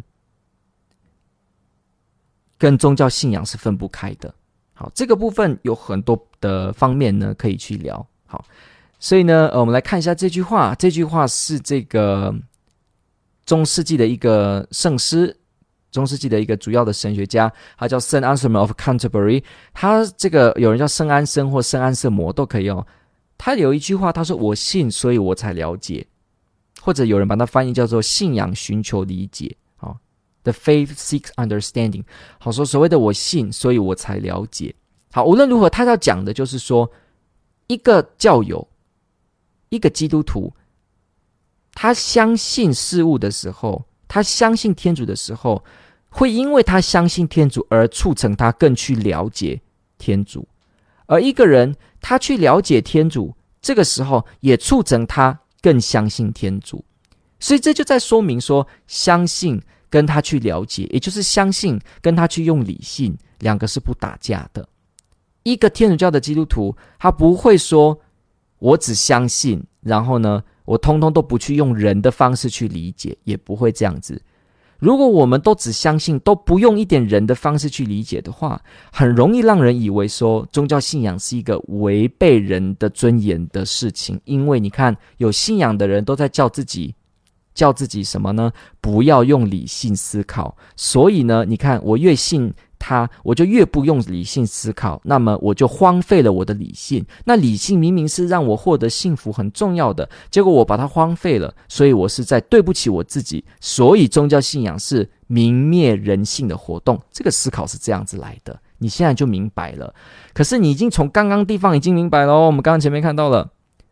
跟宗教信仰是分不开的。好，这个部分有很多的方面呢可以去聊。好，所以呢我们来看一下这句话。这句话是这个中世纪的一个圣师，中世纪的一个主要的神学家，他叫圣安瑟摩 of Canterbury。 他这个有人叫圣安森或圣安瑟摩都可以哦。他有一句话，他说我信所以我才了解，或者有人把它翻译叫做信仰寻求理解。The faith seeks understanding。 好，说所谓的我信所以我才了解。好，无论如何他要讲的就是说，一个教友，一个基督徒，他相信事物的时候，他相信天主的时候，会因为他相信天主而促成他更去了解天主。而一个人他去了解天主，这个时候也促成他更相信天主。所以这就在说明说，相信跟他去了解，也就是相信跟他去用理性，两个是不打架的。一个天主教的基督徒，他不会说我只相信，然后呢我通通都不去用人的方式去理解，也不会这样子。如果我们都只相信，都不用一点人的方式去理解的话，很容易让人以为说宗教信仰是一个违背人的尊严的事情。因为你看，有信仰的人都在叫自己什么呢？不要用理性思考。所以呢，你看，我越信他，我就越不用理性思考，那么我就荒废了我的理性。那理性明明是让我获得幸福很重要的，结果我把它荒废了，所以我是在对不起我自己。所以宗教信仰是泯灭人性的活动，这个思考是这样子来的。你现在就明白了。可是你已经从刚刚地方已经明白了哦。我们刚刚前面看到了，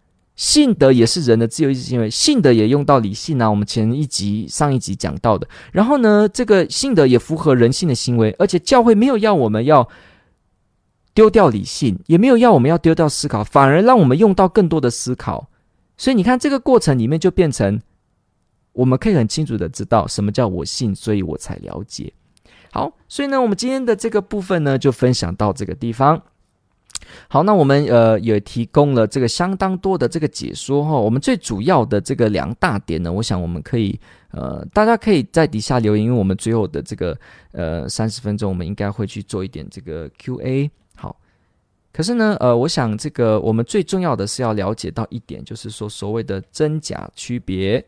信德也是人的自由意志行为，信德也用到理性啊，我们上一集讲到的。然后呢，这个信德也符合人性的行为，而且教会没有要我们要丢掉理性，也没有要我们要丢掉思考，反而让我们用到更多的思考。所以你看这个过程里面就变成我们可以很清楚的知道什么叫我信，所以我才了解。好，所以呢我们今天的这个部分呢就分享到这个地方。好，那我们也提供了这个相当多的这个解说我们最主要的这个2大点呢，我想我们可以大家可以在底下留言，因为我们最后的这个30分钟我们应该会去做一点这个 Q&A。 好，可是呢我想这个我们最重要的是要了解到一点，就是说所谓的真假区别。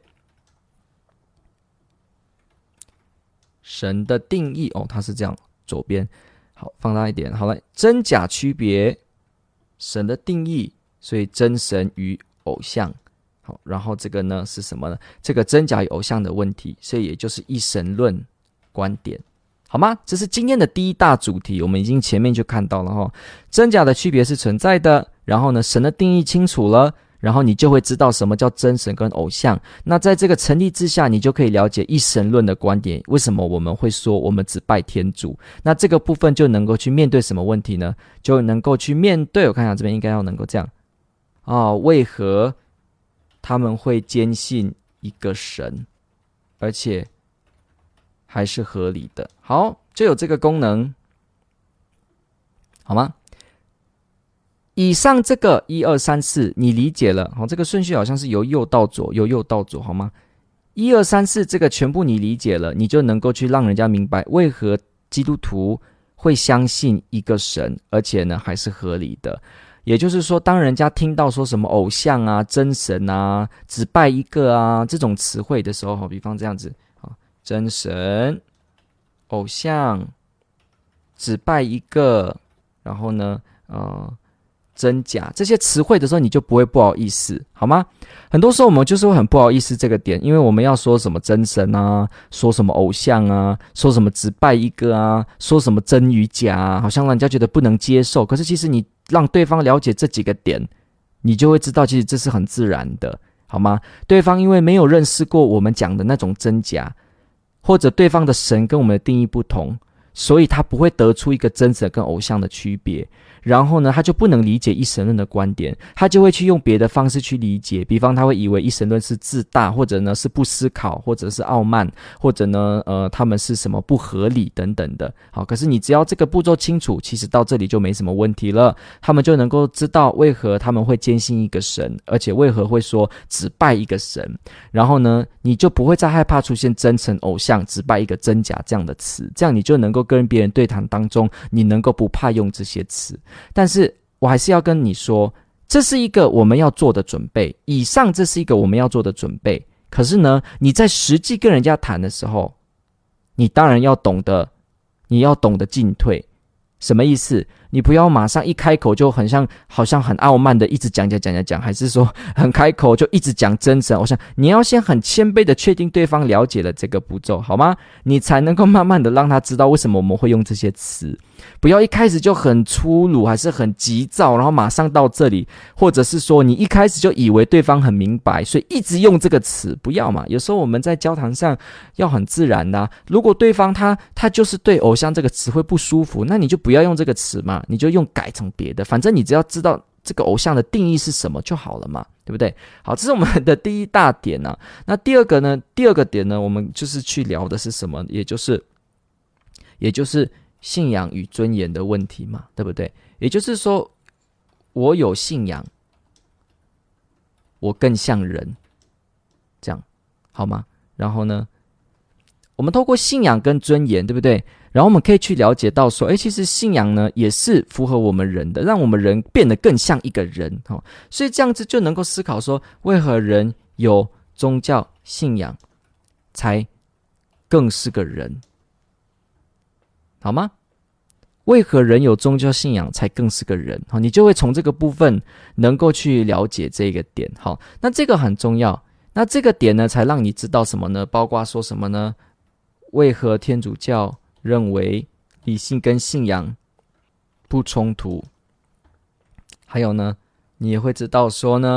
神的定义它是这样，左边好放大一点，好来，真假区别，神的定义，所以真神与偶像。好，然后这个呢是什么呢？这个真假与偶像的问题，所以也就是一神论观点，好吗？这是今天的第一大主题，我们已经前面就看到了真假的区别是存在的，然后呢神的定义清楚了，然后你就会知道什么叫真神跟偶像。那在这个成立之下，你就可以了解一神论的观点，为什么我们会说我们只拜天主。那这个部分就能够去面对什么问题呢？就能够去面对，我看一下这边应该要能够这样为何他们会坚信一个神，而且还是合理的。好，就有这个功能，好吗？以上这个1、2、3、4你理解了，这个顺序好像是由右到左，好吗？1、2、3、4这个全部你理解了，你就能够去让人家明白为何基督徒会相信一个神，而且呢还是合理的。也就是说，当人家听到说什么偶像啊、真神啊、只拜一个啊这种词汇的时候，比方这样子真神、偶像、只拜一个，然后呢真假这些词汇的时候，你就不会不好意思，好吗？很多时候我们就是会很不好意思这个点，因为我们要说什么真神啊，说什么偶像啊，说什么只拜一个啊，说什么真与假啊，好像让人家觉得不能接受。可是其实你让对方了解这几个点，你就会知道其实这是很自然的，好吗？对方因为没有认识过我们讲的那种真假，或者对方的神跟我们的定义不同，所以他不会得出一个真神跟偶像的区别。然后呢他就不能理解一神论的观点，他就会去用别的方式去理解，比方他会以为一神论是自大，或者呢是不思考，或者是傲慢，或者呢他们是什么不合理等等的。好，可是你只要这个步骤清楚，其实到这里就没什么问题了，他们就能够知道为何他们会坚信一个神，而且为何会说只拜一个神。然后呢你就不会再害怕出现真神、偶像、只拜一个真假这样的词，这样你就能够跟别人对谈当中，你能够不怕用这些词。但是我还是要跟你说，这是一个我们要做的准备，以上这是一个我们要做的准备。可是呢你在实际跟人家谈的时候，你当然要懂得，你要懂得进退。什么意思？你不要马上一开口就好像很傲慢的一直讲，还是说很开口就一直讲真神偶像。你要先很谦卑的确定对方了解了这个步骤，好吗？你才能够慢慢的让他知道为什么我们会用这些词。不要一开始就很粗鲁，还是很急躁，然后马上到这里，或者是说你一开始就以为对方很明白，所以一直用这个词，不要嘛。有时候我们在交谈上要很自然的如果对方他就是对偶像这个词汇不舒服，那你就不要用这个词嘛，你就用改成别的，反正你只要知道这个偶像的定义是什么就好了嘛，对不对？好，这是我们的第一大点那第二个点呢，我们就是去聊的是什么？也就是信仰与尊严的问题嘛，对不对？也就是说，我有信仰，我更像人，这样好吗？然后呢，我们透过信仰跟尊严，对不对？然后我们可以去了解到说，其实信仰呢也是符合我们人的，让我们人变得更像一个人所以这样子就能够思考说，为何人有宗教信仰才更是个人，好吗？为何人有宗教信仰才更是个人？你就会从这个部分能够去了解这个点。好，那这个很重要。那这个点呢，才让你知道什么呢？包括说什么呢？为何天主教认为理性跟信仰不冲突？还有呢，你也会知道说呢，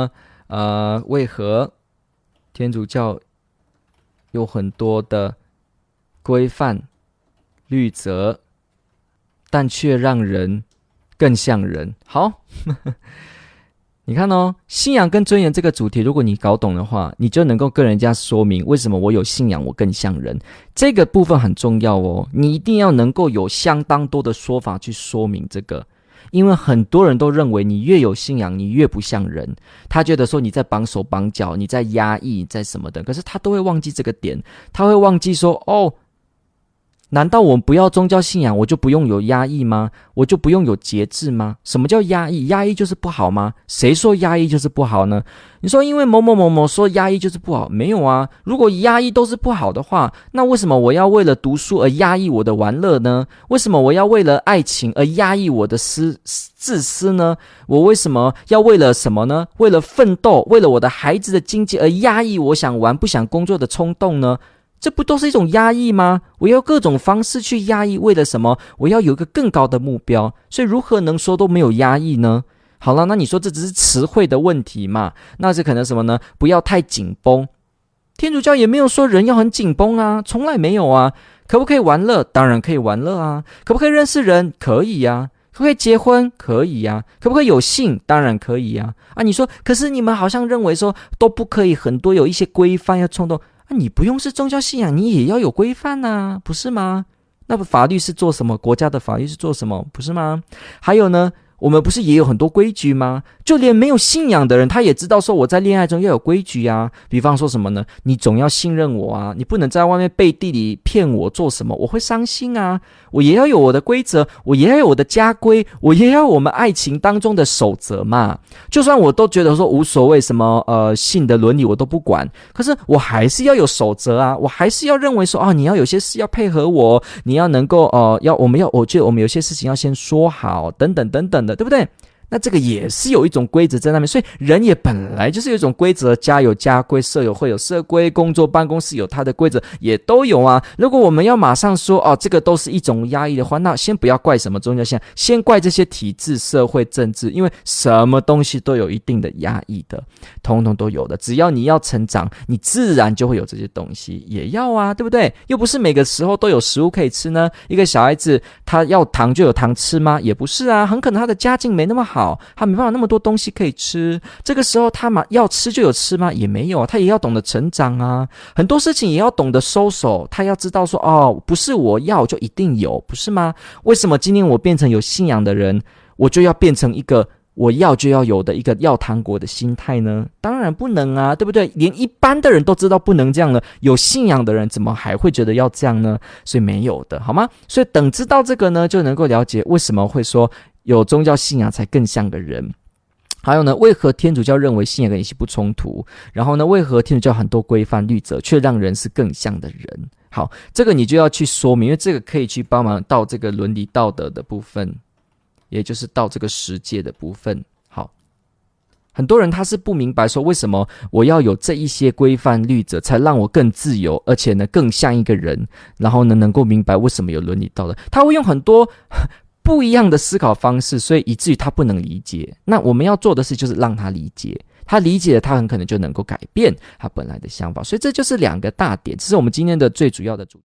为何天主教有很多的规范律则，但却让人更像人？好你看哦，信仰跟尊严这个主题，如果你搞懂的话，你就能够跟人家说明为什么我有信仰我更像人，这个部分很重要哦。你一定要能够有相当多的说法去说明这个，因为很多人都认为你越有信仰你越不像人，他觉得说你在绑手绑脚，你在压抑，在什么的，可是他都会忘记这个点，他会忘记说难道我不要宗教信仰我就不用有压抑吗？我就不用有节制吗？什么叫压抑？压抑就是不好吗？谁说压抑就是不好呢？你说因为某某某某说压抑就是不好，没有啊。如果压抑都是不好的话，那为什么我要为了读书而压抑我的玩乐呢？为什么我要为了爱情而压抑我的自私呢？我为什么要为了什么呢？为了奋斗，为了我的孩子的经济而压抑我想玩不想工作的冲动呢？这不都是一种压抑吗？我要各种方式去压抑，为了什么？我要有一个更高的目标，所以如何能说都没有压抑呢？好了，那你说这只是词汇的问题嘛？那是可能什么呢？不要太紧绷。天主教也没有说人要很紧绷啊，从来没有啊。可不可以玩乐？当然可以玩乐啊。可不可以认识人？可以啊。可不可以结婚？可以啊。可不可以有性？当然可以啊。你说可是你们好像认为说都不可以，很多有一些规范要冲动。你不用是宗教信仰，你也要有规范啊，不是吗？那法律是做什么？国家的法律是做什么？不是吗？还有呢，我们不是也有很多规矩吗？就连没有信仰的人，他也知道说我在恋爱中要有规矩啊。比方说什么呢？你总要信任我啊，你不能在外面背地里骗我做什么，我会伤心啊。我也要有我的规则，我也要有我的家规，我也要我们爱情当中的守则嘛。就算我都觉得说无所谓，什么性的伦理我都不管，可是我还是要有守则啊，我还是要认为说你要有些事要配合我，你要能够我觉得我们有些事情要先说好，等等等等的，对不对？那这个也是有一种规则在那边，所以人也本来就是有一种规则，家有家规，社有会有社规，工作办公室有它的规则，也都有啊。如果我们要马上说这个都是一种压抑的话，那先不要怪什么宗教信仰，先怪这些体制、社会、政治，因为什么东西都有一定的压抑的，通通都有的。只要你要成长，你自然就会有这些东西，也要啊，对不对？又不是每个时候都有食物可以吃呢。一个小孩子他要糖就有糖吃吗？也不是啊，很可能他的家境没那么好，他没办法那么多东西可以吃，这个时候他要吃就有吃吗？也没有啊，他也要懂得成长啊，很多事情也要懂得收手，他要知道说不是我要就一定有，不是吗？为什么今天我变成有信仰的人，我就要变成一个我要就要有的一个要糖果的心态呢？当然不能啊，对不对？连一般的人都知道不能这样了，有信仰的人怎么还会觉得要这样呢？所以没有的，好吗？所以等知道这个呢，就能够了解为什么会说有宗教信仰才更像个人。还有呢，为何天主教认为信仰跟仪式不冲突？然后呢，为何天主教很多规范律则却让人是更像的人？好，这个你就要去说明，因为这个可以去帮忙到这个伦理道德的部分，也就是到这个实践的部分。好，很多人他是不明白说为什么我要有这一些规范律则才让我更自由，而且呢更像一个人，然后呢能够明白为什么有伦理道德。他会用很多不一样的思考方式，所以以至于他不能理解。那我们要做的事就是让他理解，他理解了，他很可能就能够改变他本来的想法。所以这就是两个大点，这是我们今天的最主要的主题。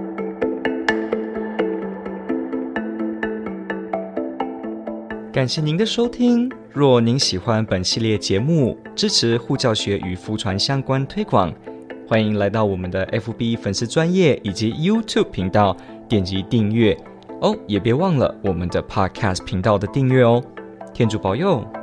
感谢您的收听，若您喜欢本系列节目，支持护教学与福传相关推广，欢迎来到我们的 FB 粉丝专页以及 YouTube 频道点击订阅也别忘了我们的 Podcast 频道的订阅哦。天主保佑。